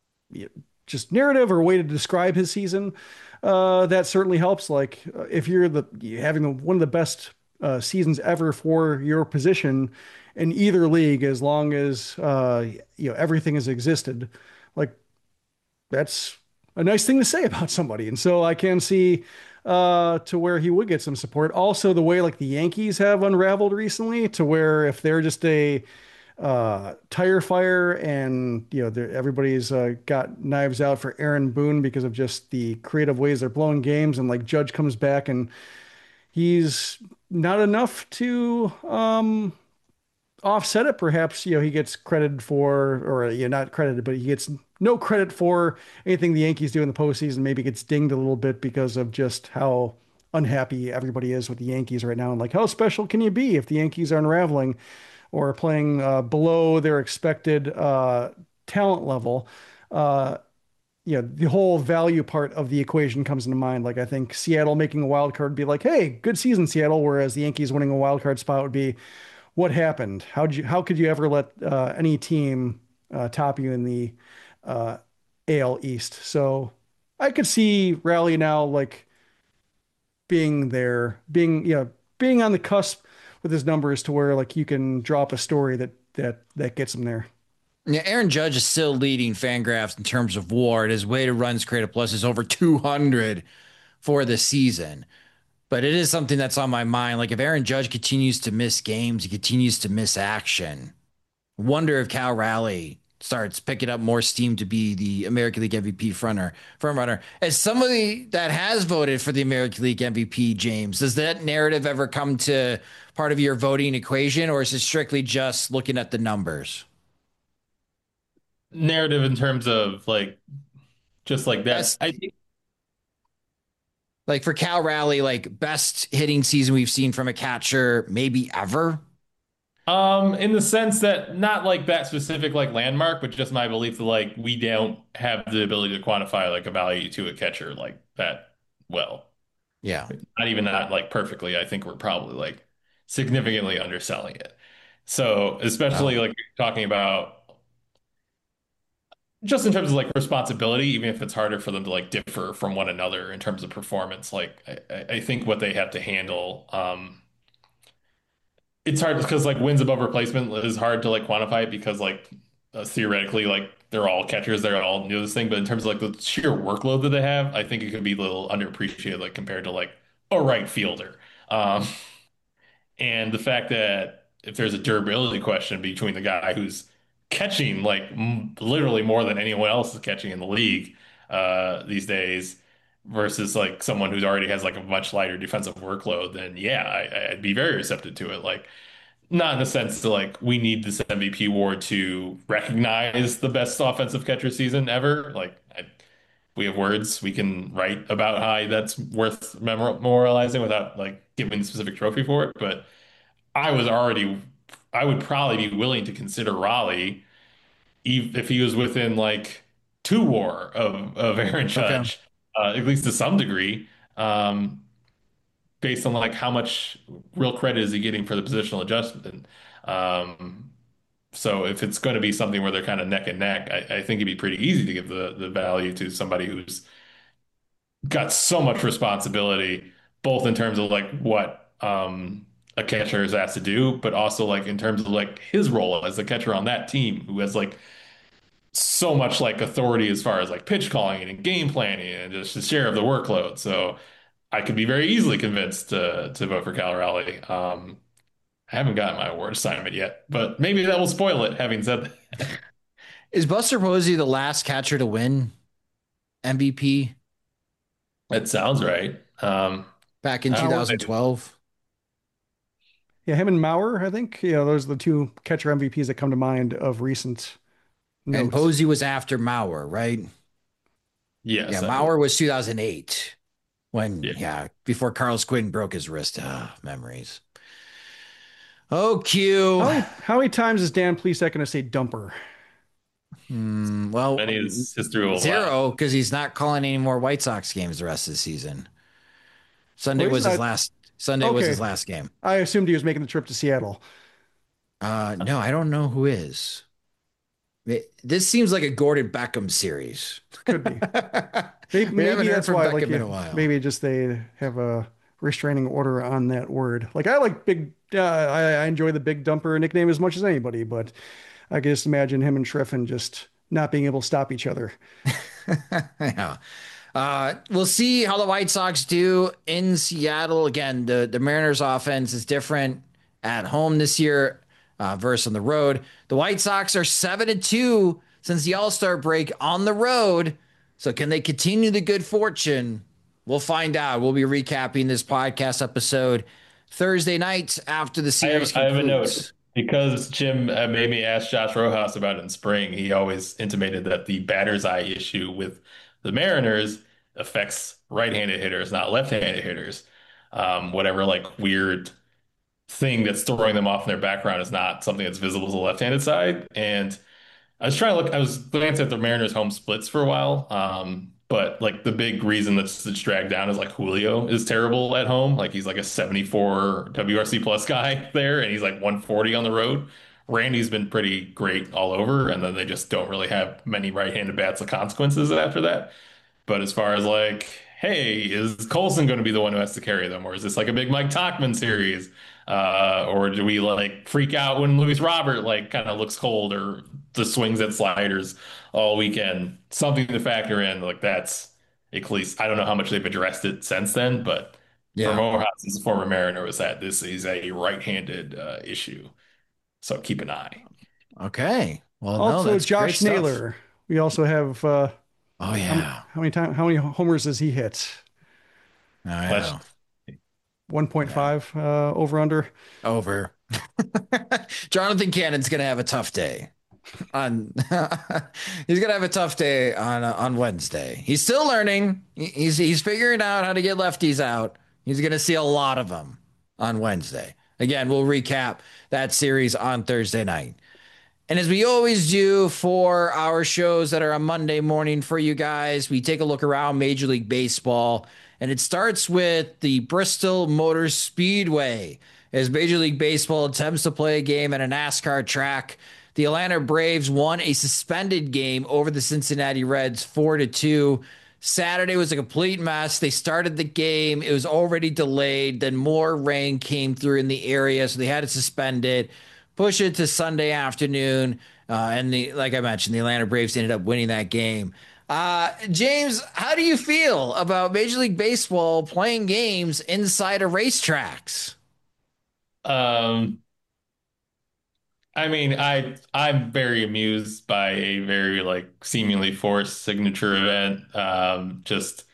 just narrative or way to describe his season. Uh, that certainly helps. Like uh, if you're the having the, one of the best uh, seasons ever for your position in either league, as long as uh, you know everything has existed, like that's a nice thing to say about somebody. And so I can see uh, to where he would get some support. Also, the way like the Yankees have unraveled recently, to where if they're just a uh, tire fire and you know everybody's uh, got knives out for Aaron Boone because of just the creative ways they're blowing games, and like Judge comes back and he's not enough to um, offset it. Perhaps you know he gets credited for, or you know not credited, but he gets no credit for anything the Yankees do in the postseason. Maybe gets dinged a little bit because of just how unhappy everybody is with the Yankees right now. And like, how special can you be if the Yankees are unraveling or playing uh, below their expected uh, talent level? Uh, you know, the whole value part of the equation comes into mind. Like, I think Seattle making a wild card would be like, hey, good season, Seattle. Whereas the Yankees winning a wild card spot would be, what happened? How did you, how could you ever let uh, any team uh, top you in the uh, A L East? So I could see Raleigh now like being there, being yeah, being on the cusp with his numbers to where like you can draw up a story that that that gets him there. Yeah, Aaron Judge is still leading Fangraphs in terms of WAR. His weighted runs created plus is over two hundred for the season. But it is something that's on my mind. Like if Aaron Judge continues to miss games, he continues to miss action. Wonder if Cal Raleigh starts picking up more steam to be the American League M V P fronter, front runner. As somebody that has voted for the American League M V P, James, does that narrative ever come to part of your voting equation, or is it strictly just looking at the numbers? Narrative in terms of like just like that. Best, I think like for Cal Raleigh, like best hitting season we've seen from a catcher maybe ever. um in the sense that not like that specific like landmark, but just my belief that like we don't have the ability to quantify like a value to a catcher like that well. Yeah. Not even that like perfectly. I think we're probably like significantly underselling it. So especially Wow. like talking about just in terms of like responsibility, even if it's harder for them to like differ from one another in terms of performance, like I, I I think what they have to handle, um, it's hard because like wins above replacement is hard to like quantify it because like uh, theoretically like they're all catchers, they're all new to this thing, but in terms of like the sheer workload that they have, I think it could be a little underappreciated like compared to like a right fielder. Um, And the fact that if there's a durability question between the guy who's catching like m literally more than anyone else is catching in the league uh, these days versus like someone who's already has like a much lighter defensive workload, then yeah, I, I'd be very receptive to it. Like not in the sense that like we need this M V P award to recognize the best offensive catcher season ever. Like I, we have words we can write about how that's worth memorializing without like giving the specific trophy for it, but. I was already, I would probably be willing to consider Raleigh ev- if he was within like two war of, of Aaron Okay. Judge, uh, at least to some degree, um, based on like how much real credit is he getting for the positional adjustment. Um, so if it's going to be something where they're kind of neck and neck, I, I think it'd be pretty easy to give the the value to somebody who's got so much responsibility, both in terms of like what um a catcher is asked to do, but also like in terms of like his role as a catcher on that team who has like so much like authority as far as like pitch calling and game planning and just the share of the workload. So I could be very easily convinced to to vote for Cal Raleigh. Um, I haven't gotten my award assignment yet, but maybe that will spoil it. Having said that, Is Buster Posey the last catcher to win M V P it sounds right. Um, back in I Mauer, twenty twelve? yeah, him and Mauer, I think. Yeah, those are the two catcher M V Ps that come to mind of recent And note. Posey was after Mauer, right? Yeah, yes, I believe. Mauer was two thousand eight when, Yeah. yeah, before Carlos Quinn broke his wrist. Ah, memories. Oh, Q. How many how many times is Dan Plesac going to say dumper? Hmm, well, Many is history will allow. zero because he's not calling any more White Sox games the rest of the season. Sunday Well, he's was his not last. Sunday was okay. his last game. I assumed he was making the trip to Seattle. Uh, no, I don't know who is. It- this seems like a Gordon Beckham series. Could be. Maybe, We haven't maybe heard that's from why. Beckham Like, in yeah, a while. maybe just they have a restraining order on that word. Like, I like big. Uh, I, I enjoy the big dumper nickname as much as anybody, but I can just imagine him and Triffin just not being able to stop each other. Yeah. Uh, we'll see how the White Sox do in Seattle. Again, the, the Mariners offense is different at home this year uh, versus on the road. The White Sox are seven and two since the All-Star break on the road. So can they continue the good fortune? We'll find out. We'll be recapping this podcast episode Thursday night after the I series have I have a note concludes. because Jim uh, made me ask Josh Rojas about it in spring. He always intimated that the batter's eye issue with the Mariners affects right-handed hitters, not left-handed hitters. Um, whatever like weird thing that's throwing them off in their background is not something that's visible to the left-handed side. And I was trying to look, I was glancing at the Mariners home splits for a while. Um, but like the big reason that's, that's dragged down is like Julio is terrible at home. Like he's like a seventy-four W R C plus guy there, and he's like one forty on the road. Randy's been pretty great all over, and then they just don't really have many right-handed bats of consequences after that. But as far as like hey, is Colson going to be the one who has to carry them, or is this like a big Mike Tauchman series? Uh, or do we like freak out when Luis Robert like kind of looks cold or the swings at sliders all weekend? Something to factor in. Like that's at least I don't know how much they've addressed it since then, but for Yeah. Morehouse as a former Mariner was that this is a right-handed uh, issue. So keep an eye. Okay. Well, no, Also, that's great Josh stuff. Naylor. We also have uh, Oh how, m- yeah. how many time how many homers does he hit? Oh Let's yeah. Yeah. one point five uh, over under. Over. Jonathan Cannon's gonna have a tough day on. He's gonna have a tough day on uh, on Wednesday. He's still learning. He- He's he's figuring out how to get lefties out. He's gonna see a lot of them on Wednesday. Again, we'll recap that series on Thursday night. And as we always do for our shows that are on Monday morning for you guys, we take a look around Major League Baseball. And it starts with the Bristol Motor Speedway. As Major League Baseball attempts to play a game at a NASCAR track, the Atlanta Braves won a suspended game over the Cincinnati Reds four to two. Saturday was a complete mess. They started the game, it was already delayed. Then more rain came through in the area, so they had to suspend it, push it to Sunday afternoon. Uh, and the like I mentioned, the Atlanta Braves ended up winning that game. Uh, James, how do you feel about Major League Baseball playing games inside of racetracks? Um, I mean, I I'm very amused by a very like seemingly forced signature event. Um, just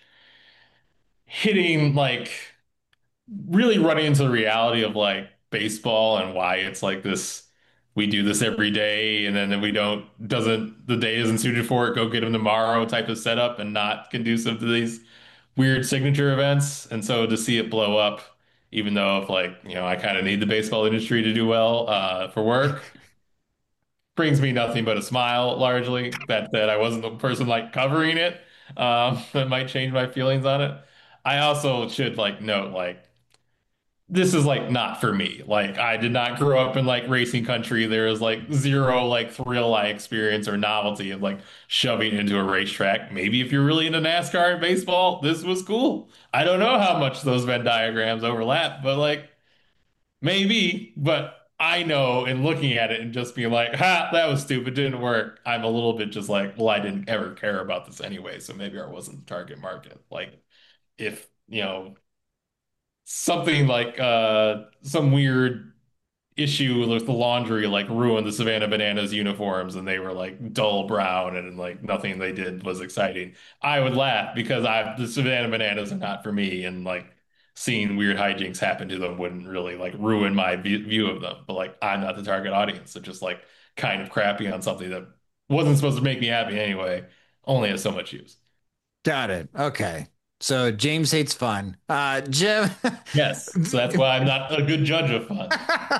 hitting like really running into the reality of like baseball and why it's like this. We do this every day, and then we don't doesn't the day isn't suited for it. Go get them tomorrow type of setup, and not conducive to these weird signature events. And so to see it blow up, even though if like you know I kind of need the baseball industry to do well uh, for work brings me nothing but a smile, largely. That that I wasn't the person like covering it. Um, that might change my feelings on it. I also should like note like this is like not for me. Like I did not grow up in like racing country. There is like zero like thrill I experience or novelty of like shoving into a racetrack. Maybe if you're really into NASCAR and baseball, this was cool. I don't know how much those Venn diagrams overlap, but like maybe, but I know in looking at it and just being like, ha, that was stupid, didn't work. I'm a little bit just like, well, I didn't ever care about this anyway, so maybe I wasn't the target market. Like, if, you know, something like uh some weird issue with the laundry like ruined the Savannah Bananas uniforms and they were like dull brown and like nothing they did was exciting. I would laugh because I the Savannah Bananas are not for me and like seeing weird hijinks happen to them wouldn't really like ruin my view, view of them. But like I'm not the target audience, so just like kind of crappy on something that wasn't supposed to make me happy anyway, only has so much use. Got it. Okay. So James hates fun. Uh, Jim. Yes, so that's why I'm not a good judge of fun.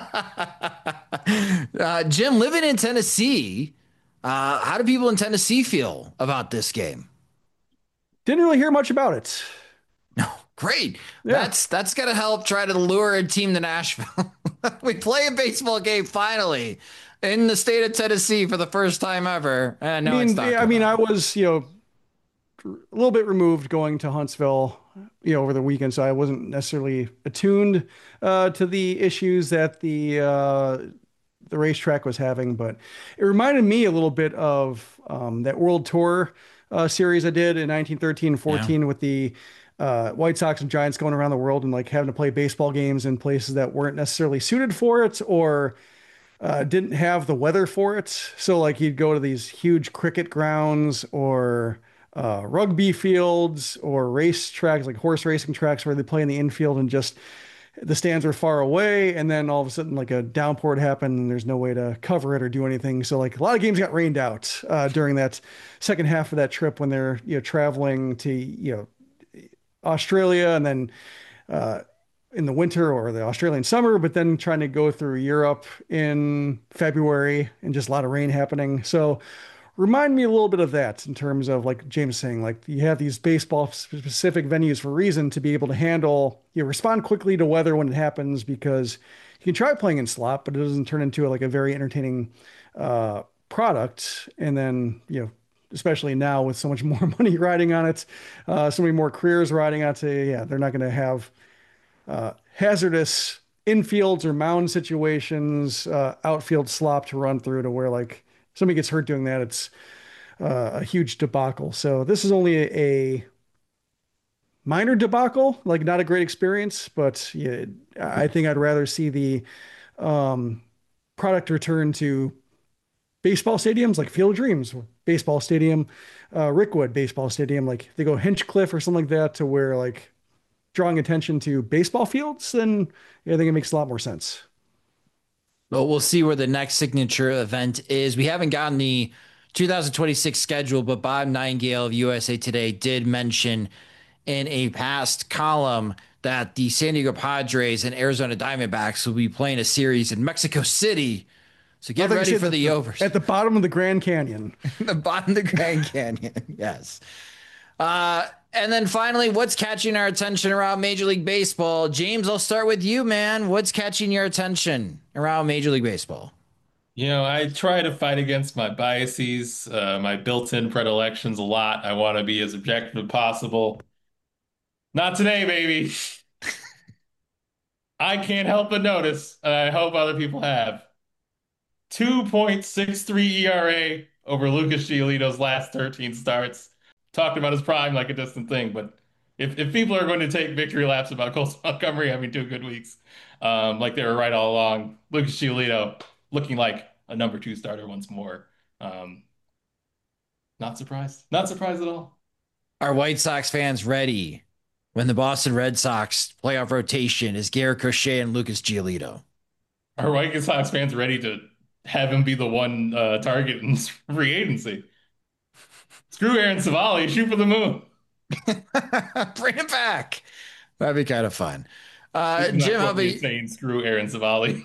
uh, Jim, living in Tennessee, uh, how do people in Tennessee feel about this game? Didn't really hear much about it. No, great. Yeah. That's that's gonna help try to lure a team to Nashville. We play a baseball game finally in the state of Tennessee for the first time ever. And I no one's mean, talking I mean, about I it. was, you know, a little bit removed going to Huntsville, you know, over the weekend, so I wasn't necessarily attuned uh, to the issues that the uh, the racetrack was having. But it reminded me a little bit of um, that World Tour uh, series I did in nineteen thirteen and Yeah. fourteen with the uh, White Sox and Giants going around the world and like having to play baseball games in places that weren't necessarily suited for it or uh, didn't have the weather for it. So like you'd go to these huge cricket grounds or uh, rugby fields or race tracks, like horse racing tracks where they play in the infield and just the stands are far away. And then all of a sudden like a downpour had happened and there's no way to cover it or do anything. So like a lot of games got rained out uh, during that second half of that trip when they're, you know, traveling to, you know, Australia and then uh, in the winter or the Australian summer, but then trying to go through Europe in February and just a lot of rain happening. So remind me a little bit of that in terms of like James saying, like you have these baseball specific venues for a reason to be able to handle, you know, respond quickly to weather when it happens because you can try playing in slop, but it doesn't turn into like a very entertaining uh, product. And then, you know, especially now with so much more money riding on it, uh, so many more careers riding on it. Yeah, they're not going to have uh, hazardous infields or mound situations, uh, outfield slop to run through to where like somebody gets hurt doing that. It's uh, a huge debacle. So this is only a, a minor debacle, like not a great experience, but yeah, I think I'd rather see the um, product return to baseball stadiums like Field of Dreams baseball stadium, uh, Rickwood baseball stadium, like they go Hinchcliffe or something like that, to where like drawing attention to baseball fields, then yeah, I think it makes a lot more sense. But we'll see where the next signature event is. We haven't gotten the two thousand twenty-six schedule, but Bob Nightingale of U S A Today did mention in a past column that the San Diego Padres and Arizona Diamondbacks will be playing a series in Mexico City. So get ready for the, the overs. At the bottom of the Grand Canyon. The bottom of the Grand Canyon, yes. Uh, and then finally, what's catching our attention around Major League Baseball? James, I'll start with you, man. What's catching your attention around Major League Baseball? You know, I try to fight against my biases, uh, my built-in predilections a lot. I want to be as objective as possible. Not today, baby. I can't help but notice, and I hope other people have, two point six three E R A over Lucas Giolito's last thirteen starts. Talked about his prime like a distant thing, but if, if people are going to take victory laps about Colson Montgomery having two good weeks, um, like they were right all along, Lucas Giolito looking like a number two starter once more. Um, not surprised. Not surprised at all. Are White Sox fans ready when the Boston Red Sox playoff rotation is Garrett Crochet and Lucas Giolito? Are White Sox fans ready to have him be the one uh, target in free agency? Screw Aaron Savali, shoot for the moon. Bring it back. That'd be kind of fun. Uh, Jim, how about you? Saying screw Aaron Savali.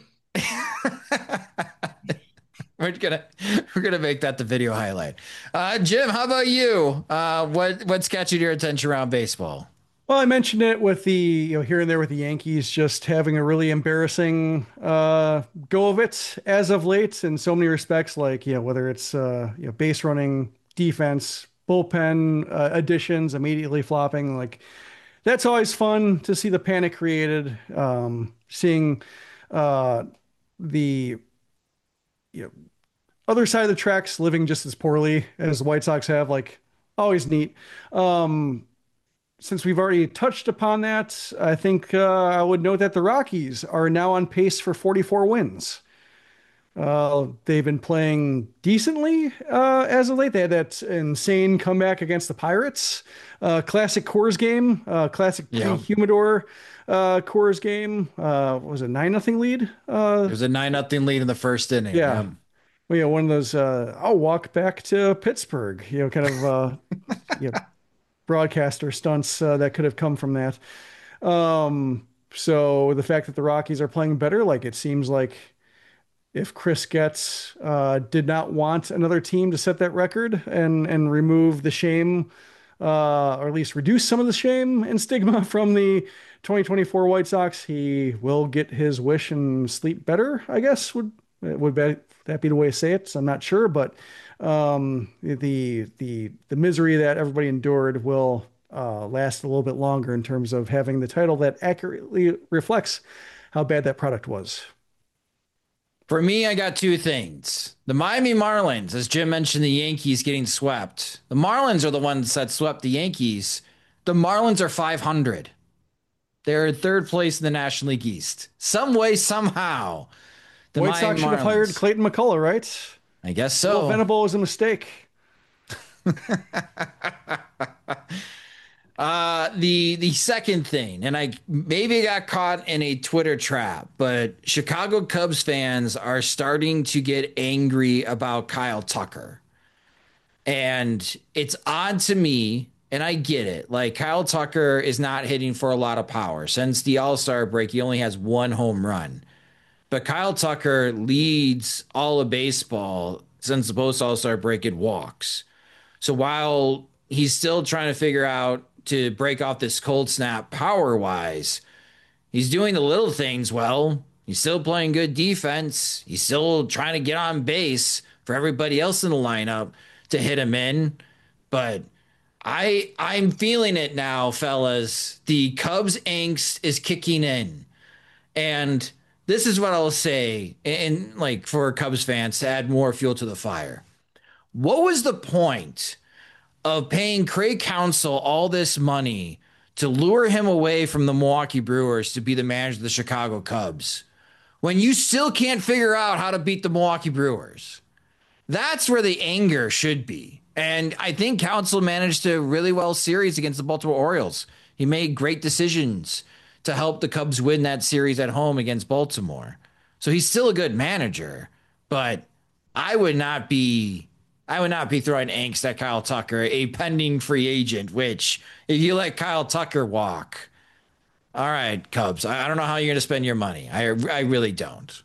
we're gonna we're gonna make that the video highlight. Uh, Jim, how about you? Uh, what what's catching your attention around baseball? Well, I mentioned it with the, you know, here and there with the Yankees just having a really embarrassing uh, go of it as of late in so many respects, like, you know, whether it's, uh, you know, base running, defense, bullpen uh, additions immediately flopping. Like, that's always fun to see the panic created. Um, seeing uh, the, you know, other side of the tracks living just as poorly as the White Sox have, like, always neat. Um, Since we've already touched upon that, I think uh, I would note that the Rockies are now on pace for forty-four wins. Uh, they've been playing decently uh, as of late. They had that insane comeback against the Pirates. Uh, classic Coors game, uh, classic Yeah. humidor uh, Coors game. Uh, what was it, nine nothing lead? Uh, There's a nine nothing lead in the first inning. yeah. Yeah. Well, yeah, one of those. Uh, I'll walk back to Pittsburgh. You know, kind of. Uh, you know, broadcaster stunts uh, that could have come from that. Um, so the fact that the Rockies are playing better, like it seems like if Chris Getz uh, did not want another team to set that record and and remove the shame, uh, or at least reduce some of the shame and stigma from the twenty twenty-four White Sox, he will get his wish and sleep better, I guess would would be, that be the way to say it? So I'm not sure, but um, the the the misery that everybody endured will uh, last a little bit longer in terms of having the title that accurately reflects how bad that product was. For me, I got two things. The Miami Marlins, as Jim mentioned, the Yankees getting swept. The Marlins are the ones that swept the Yankees. The Marlins are five hundred. They're in third place in the National League East. Some way, somehow. The White Miami Sox should have Marlins. hired Clayton McCullough, right? I guess so. Well, Venable was a mistake. Uh, the the second thing, and I maybe got caught in a Twitter trap, but Chicago Cubs fans are starting to get angry about Kyle Tucker. And it's odd to me, and I get it. Like, Kyle Tucker is not hitting for a lot of power. Since the All-Star break, he only has one home run. But Kyle Tucker leads all of baseball since the post All-Star break in walks. So while he's still trying to figure out to break off this cold snap power-wise, he's doing the little things well. He's still playing good defense. He's still trying to get on base for everybody else in the lineup. to hit him in. But I I'm feeling it now, fellas. The Cubs angst is kicking in. And this is what I'll say, and like for Cubs fans to add more fuel to the fire. What was the point of paying Craig Counsell all this money to lure him away from the Milwaukee Brewers to be the manager of the Chicago Cubs when you still can't figure out how to beat the Milwaukee Brewers? That's where the anger should be. And I think Counsell managed a really well series against the Baltimore Orioles. He made great decisions to help the Cubs win that series at home against Baltimore. So he's still a good manager, but I would not be I would not be throwing angst at Kyle Tucker, a pending free agent, which if you let Kyle Tucker walk, all right, Cubs, I don't know how you're going to spend your money. I I really don't.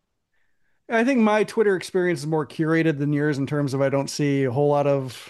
I think my Twitter experience is more curated than yours in terms of I don't see a whole lot of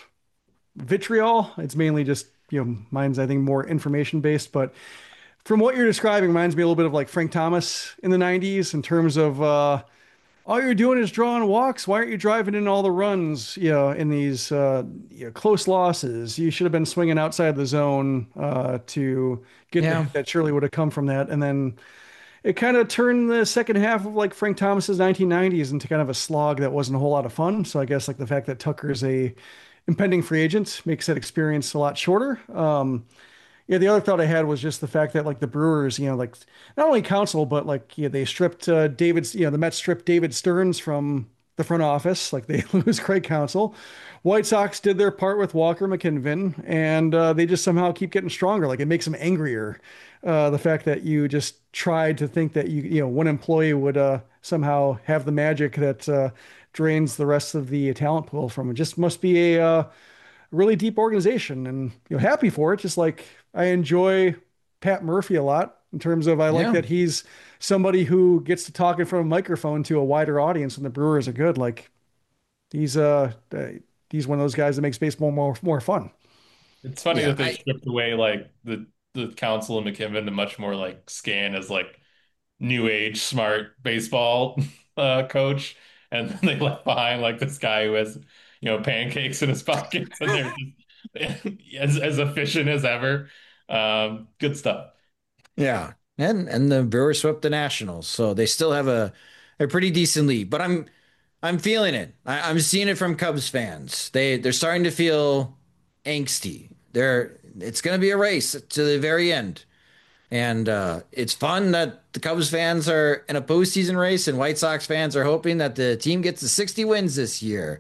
vitriol. It's mainly just, you know, mine's, I think, more information based. But from what you're describing, reminds me a little bit of like Frank Thomas in the nineties in terms of uh, all you're doing is drawing walks. Why aren't you driving in all the runs, you know, in these uh, you know, close losses? You should have been swinging outside the zone uh, to get Yeah. that. That surely would have come from that. And then it kind of turned the second half of like Frank Thomas's nineteen nineties into kind of a slog that wasn't a whole lot of fun. So I guess like the fact that Tucker is a impending free agent makes that experience a lot shorter. Um, yeah, the other thought I had was just the fact that like the Brewers, you know, like not only Counsell, but like, yeah, they stripped uh, David's, you know, the Mets stripped David Stearns from the front office. Like they lose Craig Counsell. White Sox did their part with Walker McKinven, and uh, they just somehow keep getting stronger. Like it makes them angrier. Uh, the fact that you just tried to think that you, you know, one employee would uh, somehow have the magic that uh, drains the rest of the talent pool from it just must be a uh, really deep organization, and you know, happy for it. Just like I enjoy Pat Murphy a lot in terms of I like Yeah. that he's somebody who gets to talk in front of a microphone to a wider audience, and the Brewers are good. Like he's uh he's one of those guys that makes baseball more more fun. It's funny Yeah, that they I- stripped away like the the Counsell and McKinnon to much more like scan as like new age smart baseball uh, coach, and then they left behind like this guy who has, you know, pancakes in his pockets, and they're just as as efficient as ever. Um, good stuff. Yeah. And and the Brewers swept the Nationals, so they still have a a pretty decent lead. But I'm I'm feeling it. I, I'm seeing it from Cubs fans. They they're starting to feel angsty. They're it's going to be a race to the very end, and uh, it's fun that the Cubs fans are in a postseason race, and White Sox fans are hoping that the team gets to sixty wins this year.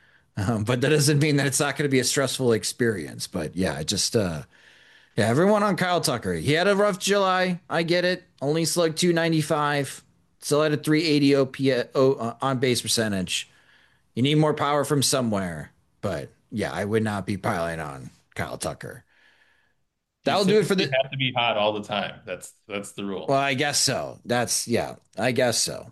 Um, but that doesn't mean that it's not going to be a stressful experience. But yeah, it just uh, yeah, everyone on Kyle Tucker. He had a rough July. I get it. Only slugged two ninety-five. Still had a three eighty O P S uh, on base percentage. You need more power from somewhere. But yeah, I would not be piling on Kyle Tucker. That'll do it for the. You have to be hot all the time. That's that's the rule. Well, I guess so. That's yeah, I guess so.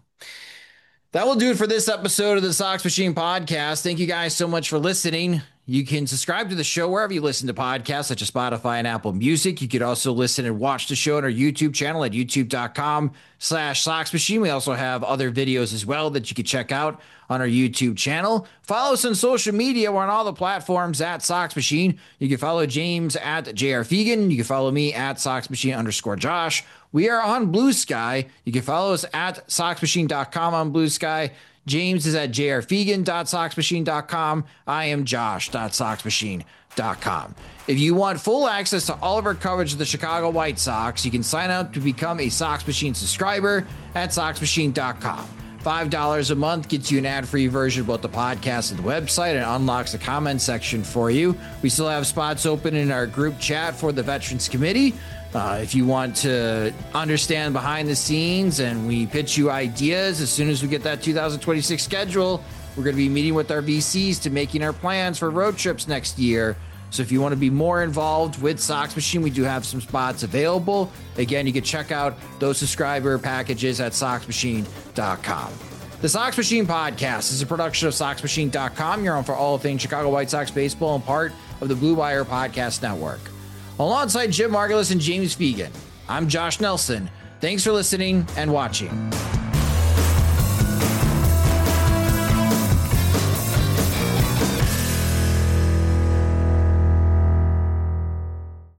That will do it for this episode of the Sox Machine Podcast. Thank you guys so much for listening. You can subscribe to the show wherever you listen to podcasts, such as Spotify and Apple Music. You could also listen and watch the show on our YouTube channel at youtube.com slash Sox Machine. We also have other videos as well that you can check out on our YouTube channel. Follow us on social media. We're on all the platforms at Sox Machine. You can follow James at J R Fegan. You can follow me at Sox Machine underscore Josh. We are on Blue Sky. You can follow us at sox machine dot com on Blue Sky. James is at j r fegan dot sox machine dot com. I am josh dot sox machine dot com. If you want full access to all of our coverage of the Chicago White Sox, you can sign up to become a Sox Machine subscriber at sox machine dot com. five dollars a month gets you an ad-free version of both the podcast and the website and unlocks the comment section for you. We still have spots open in our group chat for the Veterans Committee. Uh, if you want to understand behind the scenes and we pitch you ideas, as soon as we get that two thousand twenty-six schedule, we're going to be meeting with our V Cs to making our plans for road trips next year. So if you want to be more involved with Sox Machine, we do have some spots available. Again, you can check out those subscriber packages at sox machine dot com. The Sox Machine Podcast is a production of sox machine dot com. You're on for all things Chicago White Sox baseball and part of the Blue Wire Podcast Network. Alongside Jim Margulis and James Fegan, I'm Josh Nelson. Thanks for listening and watching.